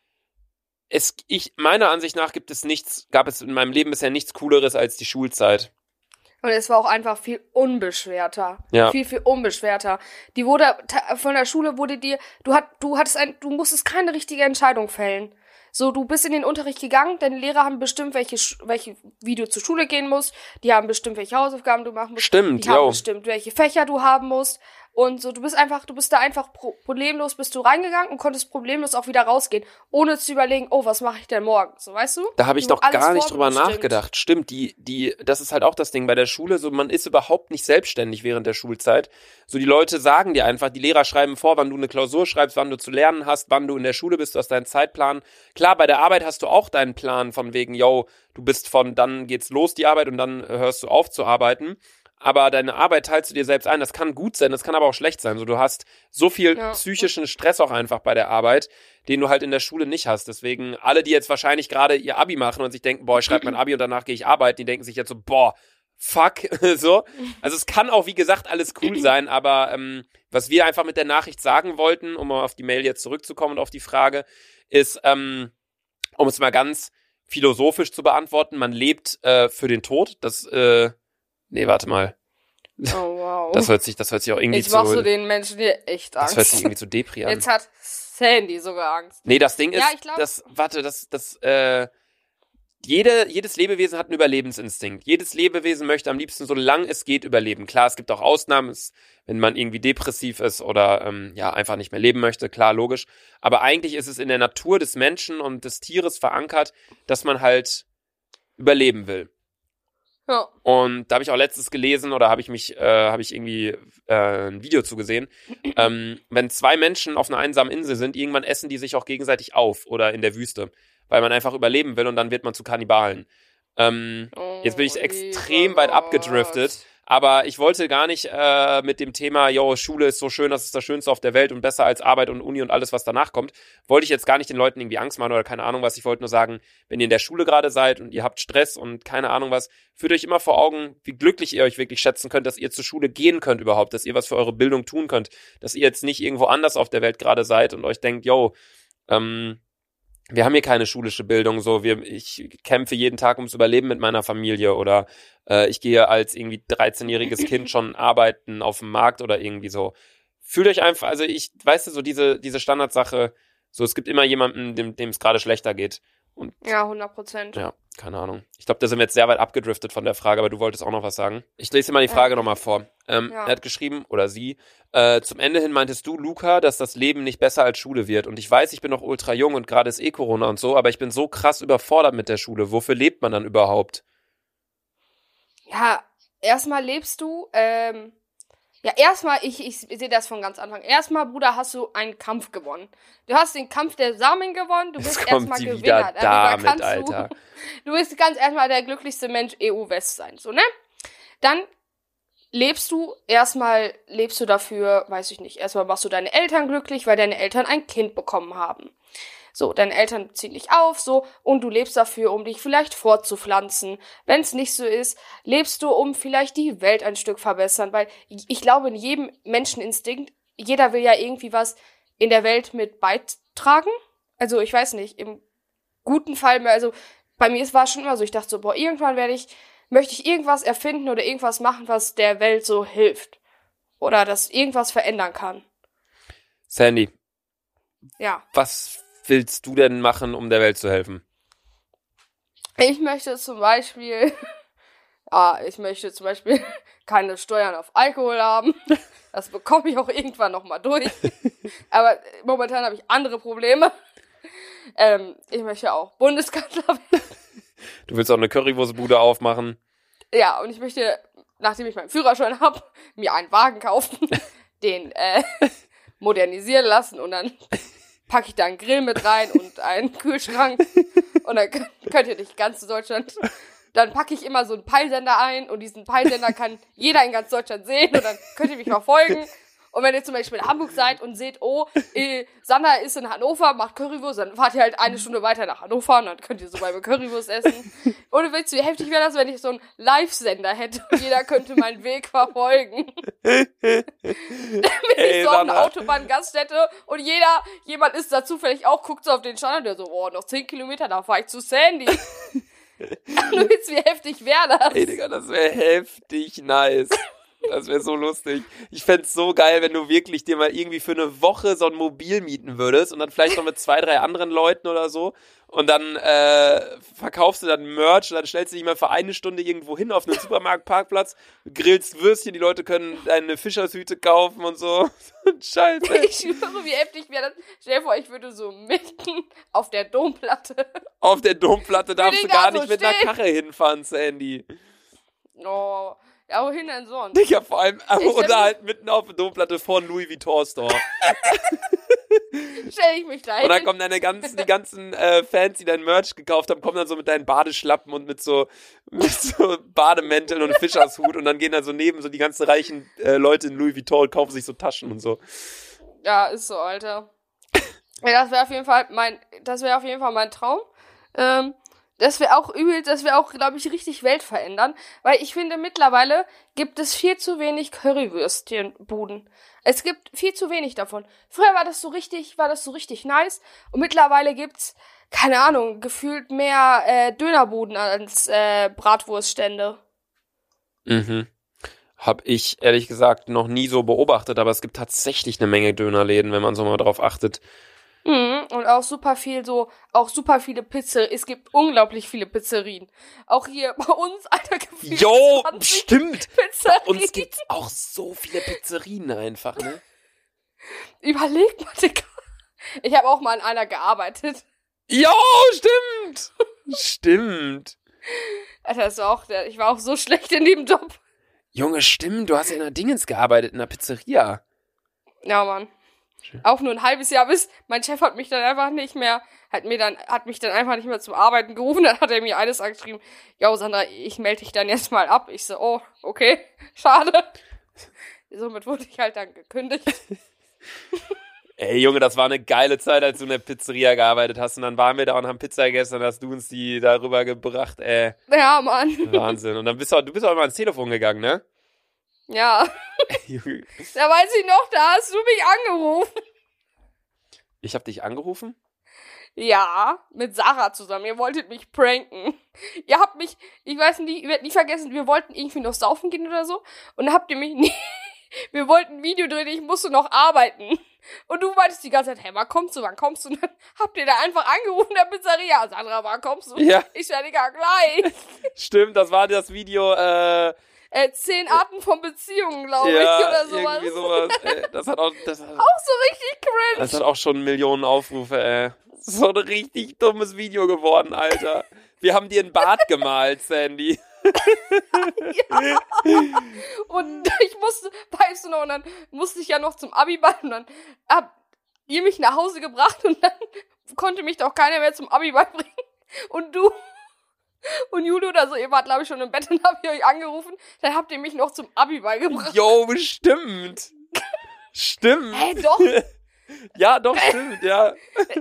A: es, ich, meiner Ansicht nach gibt es nichts, gab es in meinem Leben bisher nichts Cooleres als die Schulzeit.
B: Und es war auch einfach viel unbeschwerter.
A: Ja.
B: Viel, viel unbeschwerter. Die wurde, ta- von der Schule wurde dir, du hat, du hattest ein, du musstest keine richtige Entscheidung fällen. So, du bist in den Unterricht gegangen, deine Lehrer haben bestimmt, welche, Sch- welche, wie du zur Schule gehen musst, die haben bestimmt, welche Hausaufgaben du machen musst.
A: Stimmt,
B: Die haben
A: jo.
B: bestimmt, welche Fächer du haben musst. Und so, du bist einfach, du bist da einfach pro- problemlos, bist du reingegangen und konntest problemlos auch wieder rausgehen, ohne zu überlegen, oh, was mache ich denn morgen? So, weißt du?
A: Da habe ich
B: Dir
A: doch
B: wurde alles
A: gar nicht drüber
B: vorbestimmt.
A: nachgedacht. Stimmt, die, die, das ist halt auch das Ding bei der Schule, so man ist überhaupt nicht selbstständig während der Schulzeit. So die Leute sagen dir einfach, die Lehrer schreiben vor, wann du eine Klausur schreibst, wann du zu lernen hast, wann du in der Schule bist, du hast deinen Zeitplan. Klar, bei der Arbeit hast du auch deinen Plan von wegen, yo, du bist von, dann geht's los die Arbeit und dann hörst du auf zu arbeiten. Aber deine Arbeit teilst du dir selbst ein. Das kann gut sein, das kann aber auch schlecht sein. So, du hast so viel
B: Ja.
A: psychischen Stress auch einfach bei der Arbeit, den du halt in der Schule nicht hast. Deswegen, alle, die jetzt wahrscheinlich gerade ihr Abi machen und sich denken, boah, ich schreibe mein Abi und danach gehe ich arbeiten, die denken sich jetzt so, boah, fuck, so. Also es kann auch, wie gesagt, alles cool sein, aber ähm, was wir einfach mit der Nachricht sagen wollten, um mal auf die Mail jetzt zurückzukommen und auf die Frage, ist, ähm, um es mal ganz philosophisch zu beantworten, man lebt äh, für den Tod. Das, äh, nee, warte mal.
B: Oh, wow.
A: Das hört sich, das hört sich auch irgendwie
B: Ich mach
A: zu,
B: so den Menschen hier echt Angst.
A: das hört sich irgendwie zu Depri an.
B: Jetzt hat Sandy sogar Angst.
A: Nee, das Ding ist,
B: Ja, ich glaub-
A: das, warte, das, das, äh, jede, jedes Lebewesen hat einen Überlebensinstinkt. Jedes Lebewesen möchte am liebsten, solange es geht, überleben. Klar, es gibt auch Ausnahmen, es, wenn man irgendwie depressiv ist oder ähm, ja einfach nicht mehr leben möchte, klar, logisch. Aber eigentlich ist es in der Natur des Menschen und des Tieres verankert, dass man halt überleben will.
B: Ja.
A: Und da habe ich auch letztens gelesen oder habe ich mich, äh, habe ich irgendwie äh, ein Video zugesehen. ähm, wenn zwei Menschen auf einer einsamen Insel sind, irgendwann essen die sich auch gegenseitig auf oder in der Wüste, weil man einfach überleben will und dann wird man zu Kannibalen. Ähm,
B: Oh,
A: jetzt bin ich
B: lieber
A: extrem weit
B: Gott.
A: abgedriftet, aber ich wollte gar nicht äh, mit dem Thema, yo, Schule ist so schön, das ist das Schönste auf der Welt und besser als Arbeit und Uni und alles, was danach kommt, wollte ich jetzt gar nicht den Leuten irgendwie Angst machen oder keine Ahnung was. Ich wollte nur sagen, wenn ihr in der Schule gerade seid und ihr habt Stress und keine Ahnung was, führt euch immer vor Augen, wie glücklich ihr euch wirklich schätzen könnt, dass ihr zur Schule gehen könnt überhaupt, dass ihr was für eure Bildung tun könnt, dass ihr jetzt nicht irgendwo anders auf der Welt gerade seid und euch denkt, yo, ähm, wir haben hier keine schulische Bildung, so, wir, ich kämpfe jeden Tag ums Überleben mit meiner Familie oder äh, ich gehe als irgendwie dreizehnjähriges Kind schon arbeiten auf dem Markt oder irgendwie so. fühlt euch einfach, also ich, weißt du, so diese, diese Standardsache, so es gibt immer jemanden, dem dem es gerade schlechter geht. Und
B: Ja, hundert Prozent.
A: ja, keine Ahnung. Ich glaube, da sind wir jetzt sehr weit abgedriftet von der Frage, aber du wolltest auch noch was sagen. Ich lese dir mal die Frage
B: Ja.
A: nochmal vor. Ähm,
B: Ja.
A: Er hat geschrieben, oder sie, äh, zum Ende hin meintest du, Luca, dass das Leben nicht besser als Schule wird. Und ich weiß, ich bin noch ultra jung und gerade ist eh Corona und so, aber ich bin so krass überfordert mit der Schule. Wofür lebt man dann überhaupt?
B: Ja, erstmal lebst du, ähm, ja, erstmal, ich, ich sehe das von ganz Anfang. Erstmal, Bruder, hast du einen Kampf gewonnen. Du hast den Kampf der Samen gewonnen, du bist
A: Jetzt kommt
B: erstmal
A: sie
B: Gewinner.
A: wieder
B: Darüber
A: damit,
B: kannst
A: Alter.
B: Du, du bist ganz erstmal der glücklichste Mensch E U-West sein, so, ne? Dann lebst du, erstmal lebst du dafür, weiß ich nicht, erstmal machst du deine Eltern glücklich, weil deine Eltern ein Kind bekommen haben. So, deine Eltern ziehen dich auf, so, und du lebst dafür, um dich vielleicht fortzupflanzen. Wenn es nicht so ist, lebst du, um vielleicht die Welt ein Stück verbessern, weil ich glaube, in jedem Menscheninstinkt, jeder will ja irgendwie was in der Welt mit beitragen. Also, ich weiß nicht, im guten Fall, also, bei mir war es schon immer so, ich dachte so, boah, irgendwann werde ich, möchte ich irgendwas erfinden oder irgendwas machen, was der Welt so hilft. Oder das irgendwas verändern kann.
A: Sandy,
B: Ja.
A: was willst du denn machen, um der Welt zu helfen?
B: Ich möchte zum Beispiel, ah, ich möchte zum Beispiel keine Steuern auf Alkohol haben. Das bekomme ich auch irgendwann nochmal durch. Aber momentan habe ich andere Probleme. Ähm, ich möchte auch Bundeskanzler werden.
A: Du willst auch eine Currywurstbude aufmachen?
B: Ja, und ich möchte, nachdem ich meinen Führerschein habe, mir einen Wagen kaufen, den äh, modernisieren lassen und dann packe ich da einen Grill mit rein und einen Kühlschrank und dann könnt, könnt ihr nicht ganz Deutschland, dann packe ich immer so einen Peilsender ein und diesen Peilsender kann jeder in ganz Deutschland sehen und dann könnt ihr mich verfolgen. Und wenn ihr zum Beispiel in Hamburg seid und seht, oh, äh, Sandra ist in Hannover, macht Currywurst, dann fahrt ihr halt eine Stunde weiter nach Hannover und dann könnt ihr so bei mir Currywurst essen. Oder willst du, wie heftig wäre das, wenn ich so einen Live-Sender hätte und jeder könnte meinen Weg verfolgen. Damit
A: Ey,
B: ich so auf einer
A: Sandra.
B: Autobahn-Gaststätte und jeder, jemand ist da zufällig auch, guckt so auf den Standard, der so, oh, noch zehn Kilometer, da fahr ich zu Sandy. Du willst, wie heftig wäre das?
A: Ey, Digga, das wäre heftig nice. Das wäre so lustig. Ich fänd's so geil, wenn du wirklich dir mal irgendwie für eine Woche so ein Mobil mieten würdest und dann vielleicht noch mit zwei, drei anderen Leuten oder so und dann äh, verkaufst du dann Merch und dann stellst du dich mal für eine Stunde irgendwo hin auf einen Supermarktparkplatz, grillst Würstchen, die Leute können deine Fischershüte kaufen und so. Scheiße.
B: Ich schwöre, wie heftig wäre das. Stell dir vor, ich würde so mitten auf der Domplatte.
A: Auf der Domplatte darfst du
B: Digga,
A: gar
B: so
A: nicht mit einer
B: stehen.
A: Karre hinfahren, Sandy.
B: Oh, ja, wohin denn sonst?
A: Digga, vor allem,
B: Ich
A: oder
B: stell-
A: halt mitten auf der Domplatte vor einem Louis Vuitton Store.
B: Stell ich mich da hin.
A: Und dann kommen deine ganzen, die ganzen äh, Fans, die dein Merch gekauft haben, kommen dann so mit deinen Badeschlappen und mit so, mit so Bademänteln und Fischershut und dann gehen da so neben so die ganzen reichen äh, Leute in Louis Vuitton und kaufen sich so Taschen und so.
B: Ja, ist so, Alter. Ja, das wäre auf jeden Fall mein, das wäre auf jeden Fall mein Traum. Ähm, das wäre auch übel, das wäre auch, glaube ich, richtig Welt verändern, weil ich finde, mittlerweile gibt es viel zu wenig Currywürstchenbuden. Es gibt viel zu wenig davon. Früher war das so richtig, war das so richtig nice und mittlerweile gibt's, keine Ahnung, gefühlt mehr äh, Dönerbuden als äh, Bratwurststände.
A: Mhm. Hab ich ehrlich gesagt noch nie so beobachtet, aber es gibt tatsächlich eine Menge Dönerläden, wenn man so mal drauf achtet.
B: Mhm, und auch super viel so, auch super viele Pizza. Es gibt unglaublich viele Pizzerien. Auch hier bei uns, Alter, gefühlt
A: Jo,
B: zwanzig
A: stimmt!
B: Pizzerien.
A: Uns gibt's auch so viele Pizzerien einfach, ne?
B: Überleg mal, Digga. Ich habe auch mal an einer gearbeitet.
A: Jo, stimmt! Stimmt.
B: Alter, das war auch, der, ich war auch so schlecht in dem Job.
A: Junge, stimmt, du hast ja in der Dingens gearbeitet, in der Pizzeria.
B: Ja, Mann. Auch nur ein halbes Jahr, bis mein Chef hat mich dann einfach nicht mehr, hat mir dann, hat mich dann einfach nicht mehr zum Arbeiten gerufen. Dann hat er mir eines angeschrieben, ja, Sandra, ich melde dich dann jetzt mal ab. Ich so, oh, okay, schade. Somit wurde ich halt dann gekündigt.
A: Ey, Junge, das war eine geile Zeit, als du in der Pizzeria gearbeitet hast. Und dann waren wir da und haben Pizza gegessen und hast du uns die darüber gebracht, ey.
B: Ja, Mann.
A: Wahnsinn. Und dann bist du, du bist auch immer ans Telefon gegangen, ne?
B: Ja.
A: Junge.
B: Da weiß ich noch, da hast du mich angerufen.
A: Ich hab dich angerufen?
B: Ja, mit Sarah zusammen. Ihr wolltet mich pranken. Ihr habt mich, ich weiß nicht, ich werde nie vergessen, wir wollten irgendwie noch saufen gehen oder so. Und dann habt ihr mich nie, wir wollten ein Video drehen, ich musste noch arbeiten. Und du meintest die ganze Zeit, hey, wann kommst du, wann kommst du? Und dann habt ihr da einfach angerufen in der Pizzeria. Sandra, wann kommst du?
A: Ja.
B: Ich sag, Digga, gleich.
A: Stimmt, das war das Video, äh,
B: Äh, zehn Arten von Beziehungen, glaube ich,
A: ja,
B: oder sowas.
A: irgendwie sowas. Ey, das hat auch, das hat,
B: Auch so richtig cringe.
A: das hat auch schon Millionen Aufrufe, ey. So ein richtig dummes Video geworden, Alter. Wir haben dir ein Bart gemalt, Sandy.
B: Ja. Und ich musste, weißt du noch, und dann musste ich ja noch zum Abiball und dann habt ihr mich nach Hause gebracht und dann konnte mich doch keiner mehr zum Abiball bringen. Und du und Julu oder so, ihr wart, glaube ich, schon im Bett und habt ihr euch angerufen, dann habt ihr mich noch zum Abiball gebracht.
A: Jo, stimmt. Stimmt.
B: Hä, doch.
A: Ja, doch, stimmt, ja.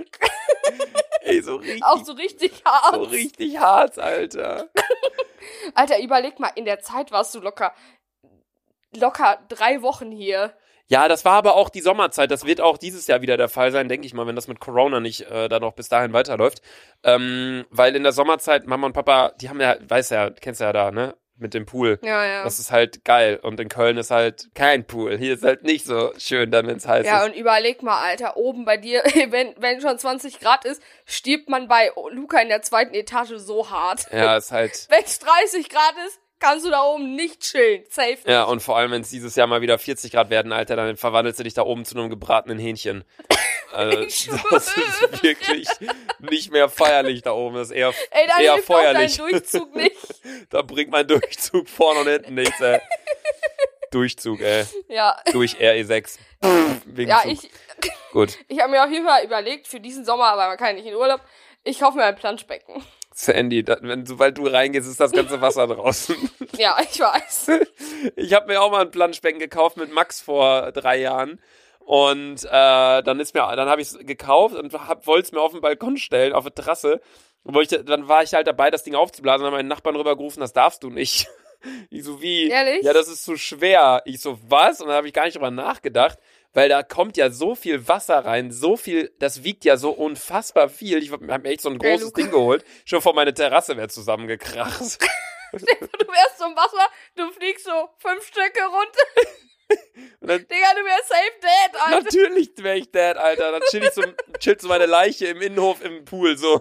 A: Ey, so richtig,
B: Auch so richtig hart.
A: so richtig hart, Alter.
B: Alter, überleg mal, in der Zeit warst du locker, locker drei Wochen hier.
A: Ja, das war aber auch die Sommerzeit. Das wird auch dieses Jahr wieder der Fall sein, denke ich mal, wenn das mit Corona nicht äh, da noch bis dahin weiterläuft. Ähm, weil in der Sommerzeit, Mama und Papa, die haben ja, weiß ja, kennst ja da, ne? Mit dem Pool.
B: Ja, ja.
A: Das ist halt geil. Und in Köln ist halt kein Pool. Hier ist halt nicht so schön, dann wenn es heiß
B: Ja,
A: ist.
B: und überleg mal, Alter, oben bei dir, wenn, wenn schon zwanzig Grad ist, stirbt man bei Luca in der zweiten Etage so hart.
A: Ja, ist halt.
B: Wenn es dreißig Grad ist, kannst du da oben nicht chillen. Safe nicht.
A: Ja, und vor allem, wenn es dieses Jahr mal wieder vierzig Grad werden, Alter, dann verwandelst du dich da oben zu einem gebratenen Hähnchen. Also,
B: Ich
A: das ist wirklich nicht mehr feierlich da oben. Das ist eher,
B: Ey, da
A: eher
B: hilft auch dein
A: feuerlich.
B: Durchzug nicht.
A: Da bringt mein Durchzug vorne und hinten nichts, ey. Durchzug, ey.
B: Ja,
A: Durch R E sechs. Wegen
B: ja
A: Zug.
B: ich,
A: Gut.
B: ich habe mir auf jeden Fall überlegt, für diesen Sommer, aber man kann ja nicht in Urlaub, ich kaufe mir ein Planschbecken.
A: Sandy, da, wenn, sobald du reingehst, ist das ganze Wasser draußen.
B: Ja, ich weiß.
A: Ich habe mir auch mal ein Planschbecken gekauft mit Max vor drei Jahren. Und äh, dann ist mir, dann habe ich es gekauft und wollte es mir auf den Balkon stellen, auf eine Terrasse. Und wo ich, dann war ich halt dabei, das Ding aufzublasen, und habe meinen Nachbarn rübergerufen, das darfst du nicht. Ich so, wie?
B: Ehrlich?
A: Ja, das ist zu schwer. Ich so, was? Und dann habe ich gar nicht drüber nachgedacht, weil da kommt ja so viel Wasser rein, so viel, das wiegt ja so unfassbar viel. Ich habe mir echt so ein
B: Ey,
A: großes
B: Luca.
A: Ding geholt. Schon vor meine Terrasse wäre zusammengekracht.
B: Du wärst so im Wasser, du fliegst so fünf Stöcke runter.
A: Und dann,
B: Digga, du wärst safe dead, Alter.
A: natürlich wäre ich dead, Alter. Dann chill ich so, chillt so meine Leiche im Innenhof im Pool, so.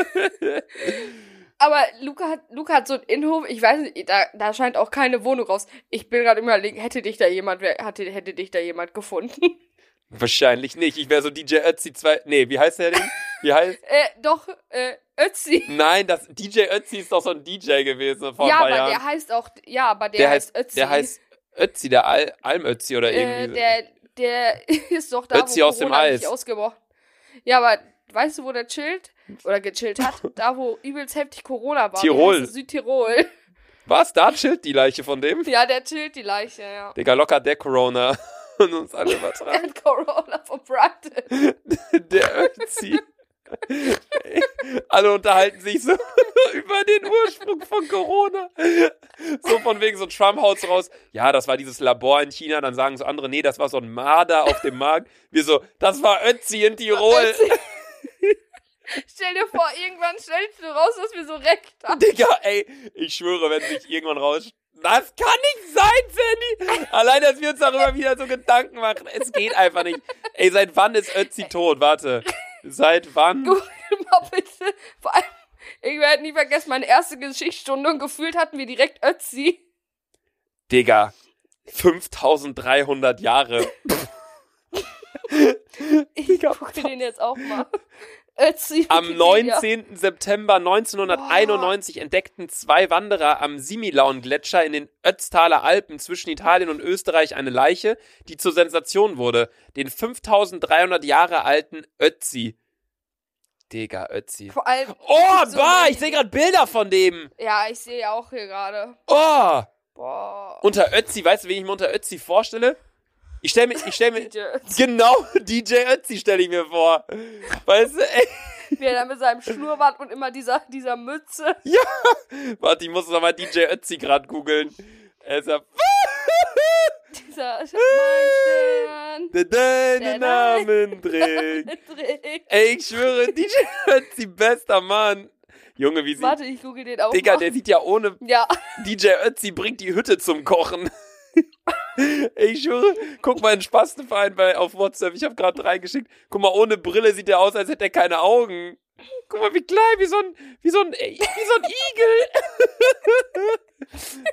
B: Aber Luca hat, Luca hat so einen Innenhof, ich weiß nicht, da, da scheint auch keine Wohnung raus. Ich bin gerade überlegen, hätte dich da jemand, wer- hatte, hätte dich da jemand gefunden?
A: Wahrscheinlich nicht. Ich wäre so D J Ötzi zwei. Nee, wie heißt der denn? Wie heißt?
B: äh, doch, äh, Ötzi.
A: Nein, das D J Ötzi ist doch so ein D J gewesen vor
B: Ja,
A: ein paar
B: aber
A: Jahren.
B: der heißt auch, ja, aber der,
A: der
B: heißt
A: heißt
B: Ötzi.
A: Der heißt Ötzi, der Al Alm-Ötzi oder
B: äh,
A: irgendwie.
B: der, der ist doch da,
A: Ötzi
B: wo
A: aus dem
B: Corona
A: Eis.
B: nicht ausgebrochen. Ja, aber weißt du, wo der chillt? Oder gechillt hat? Da, wo übelst heftig Corona war.
A: Tirol.
B: Wie heißt es? Südtirol.
A: Was? Da chillt die Leiche von dem?
B: Ja, der chillt die Leiche, ja.
A: Digga, locker der Corona. Und uns alle
B: Der
A: übertragen.
B: hat Corona verbreitet.
A: Der Ötzi. Ey, alle unterhalten sich so über den Ursprung von Corona. So von wegen so Trump haut's raus. Ja, das war dieses Labor in China. Dann sagen so andere, nee, das war so ein Marder auf dem Markt. Wir so, das war Ötzi in Tirol.
B: Ötzi. Stell dir vor, irgendwann stellst du raus, dass wir so recht haben.
A: Digga, ey, ich schwöre, wenn sich irgendwann raus... Das kann nicht sein, Sandy! Allein, dass wir uns darüber wieder so Gedanken machen. Es geht einfach nicht. Ey, seit wann ist Ötzi tot? Warte. Seit wann?
B: Google mal bitte. Vor allem, ich werde nie vergessen, meine erste Geschichtsstunde und gefühlt hatten wir direkt Ötzi.
A: Digga, fünftausenddreihundert Jahre.
B: Ich
A: Digga,
B: gucke den jetzt auch mal. Ötzi.
A: Am
B: Wikipedia.
A: neunzehnten September neunzehnhunderteinundneunzig entdeckten zwei Wanderer am Similaun-Gletscher in den Ötztaler Alpen zwischen Italien und Österreich eine Leiche, die zur Sensation wurde. Den fünftausenddreihundert Jahre alten Ötzi. Digga, Ötzi.
B: Vor allem.
A: Oh,
B: so
A: bah,
B: eine-
A: ich sehe gerade Bilder von dem.
B: Ja, ich sehe auch hier gerade.
A: Oh,
B: Boah.
A: unter Ötzi, weißt du, wen ich mir unter Ötzi vorstelle? Ich stelle mir, ich stelle mir,
B: Ötzi.
A: genau, D J Ötzi stelle ich mir vor. Weißt du, ey.
B: Wie er da mit seinem Schnurrbart und immer dieser, dieser Mütze.
A: Warte, ich muss noch mal D J Ötzi gerade googeln. Er ist ja...
B: Dieser mein Stern.
A: der deine
B: Der
A: Namen trägt. Ey, ich schwöre, D J Ötzi, bester Mann. Junge, wie sieht...
B: Warte, ich google den auch
A: Digga,
B: mal.
A: der sieht ja ohne...
B: Ja.
A: D J Ötzi bringt die Hütte zum Kochen. Ich schwöre, guck mal in Spastenverein bei auf WhatsApp, ich habe gerade reingeschickt. Guck mal, ohne Brille sieht der aus, als hätte er keine Augen. Guck mal, wie klein, wie so ein, wie so ein, wie so ein Igel.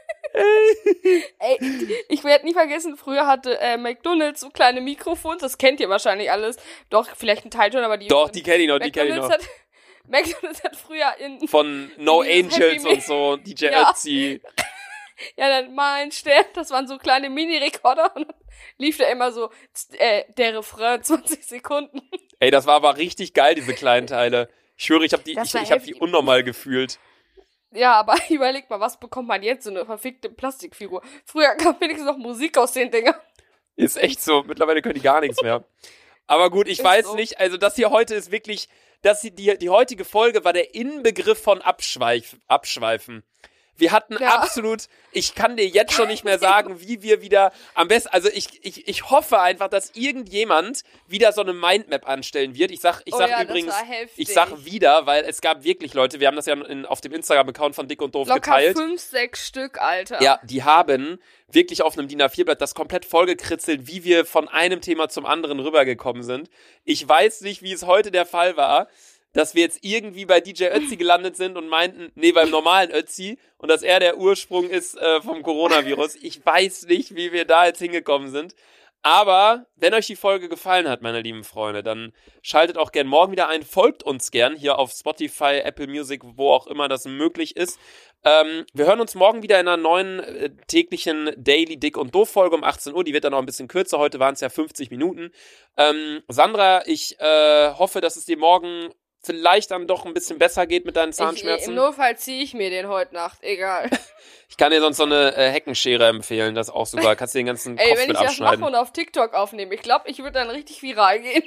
B: Ey. Ey, ich werde nie vergessen, früher hatte äh, McDonald's so kleine Mikrofons, das kennt ihr wahrscheinlich alles. Doch, vielleicht ein Teil schon, aber die...
A: Doch, die kenne ich noch, die kenne ich noch.
B: Hat, McDonald's hat früher in...
A: Von No Angels und so, D J
B: ja.
A: Ötzi.
B: Ja, dann mal ein Stern, das waren so kleine Mini-Rekorder und dann lief da immer so äh, der Refrain zwanzig Sekunden.
A: Ey, das war aber richtig geil, diese kleinen Teile. Ich schwöre, ich habe die, ich, ich hab die unnormal gefühlt.
B: Ja, aber überleg mal, was bekommt man jetzt? So eine verfickte Plastikfigur. Früher kam wenigstens noch Musik aus den Dingern.
A: Ist echt so. Mittlerweile können die gar nichts mehr. Aber gut, ich
B: Ist
A: weiß
B: so.
A: nicht. Also das hier heute ist wirklich, das hier, die, die heutige Folge war der Inbegriff von Abschweif, Abschweifen. Wir hatten
B: Ja.
A: absolut, ich kann dir jetzt schon nicht mehr sagen, wie wir wieder am besten, also ich, ich, ich hoffe einfach, dass irgendjemand wieder so eine Mindmap anstellen wird. Ich sag, ich
B: Oh
A: sag
B: ja, das
A: übrigens,
B: war heftig.
A: ich sag wieder, weil es gab wirklich Leute, wir haben das ja in, auf dem Instagram-Account von Dick und Doof
B: Locker
A: geteilt.
B: fünf, sechs Stück, Alter.
A: Ja, die haben wirklich auf einem D I N A vier Blatt das komplett vollgekritzelt, wie wir von einem Thema zum anderen rübergekommen sind. Ich weiß nicht, wie es heute der Fall war, dass wir jetzt irgendwie bei D J Ötzi gelandet sind und meinten, nee, beim normalen Ötzi und dass er der Ursprung ist äh, vom Coronavirus. Ich weiß nicht, wie wir da jetzt hingekommen sind. Aber wenn euch die Folge gefallen hat, meine lieben Freunde, dann schaltet auch gern morgen wieder ein. Folgt uns gern hier auf Spotify, Apple Music, wo auch immer das möglich ist. Ähm, wir hören uns morgen wieder in einer neuen äh, täglichen Daily Dick und Doof Folge um achtzehn Uhr. Die wird dann auch ein bisschen kürzer. Heute waren es ja fünfzig Minuten. Ähm, Sandra, ich äh, hoffe, dass es dir morgen vielleicht dann doch ein bisschen besser geht mit deinen
B: Ich,
A: Zahnschmerzen.
B: Im Notfall ziehe ich mir den heute Nacht, egal.
A: Ich kann dir sonst so eine äh, Heckenschere empfehlen, das ist auch super. Kannst du den ganzen
B: Ey,
A: Kopf
B: wenn
A: mit
B: ich das
A: abschneiden.
B: mache und auf TikTok aufnehme, ich glaube, ich würde dann richtig viral gehen.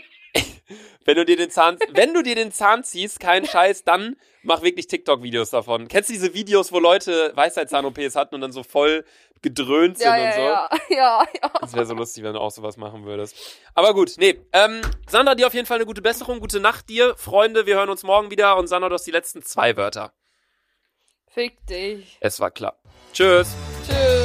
A: Wenn du dir den Zahn, wenn du dir den Zahn ziehst, kein Scheiß, dann mach wirklich TikTok-Videos davon. Kennst du diese Videos, wo Leute Weisheitszahn-O Ps hatten und dann so voll gedröhnt sind
B: Ja,
A: und
B: ja,
A: so?
B: ja, ja, ja.
A: Das wäre so lustig, wenn du auch sowas machen würdest. Aber gut, nee. Ähm, Sandra, dir auf jeden Fall eine gute Besserung, gute Nacht dir. Freunde, wir hören uns morgen wieder und Sandra, du hast die letzten zwei Wörter.
B: Fick dich.
A: Es war klar. Tschüss.
B: Tschüss.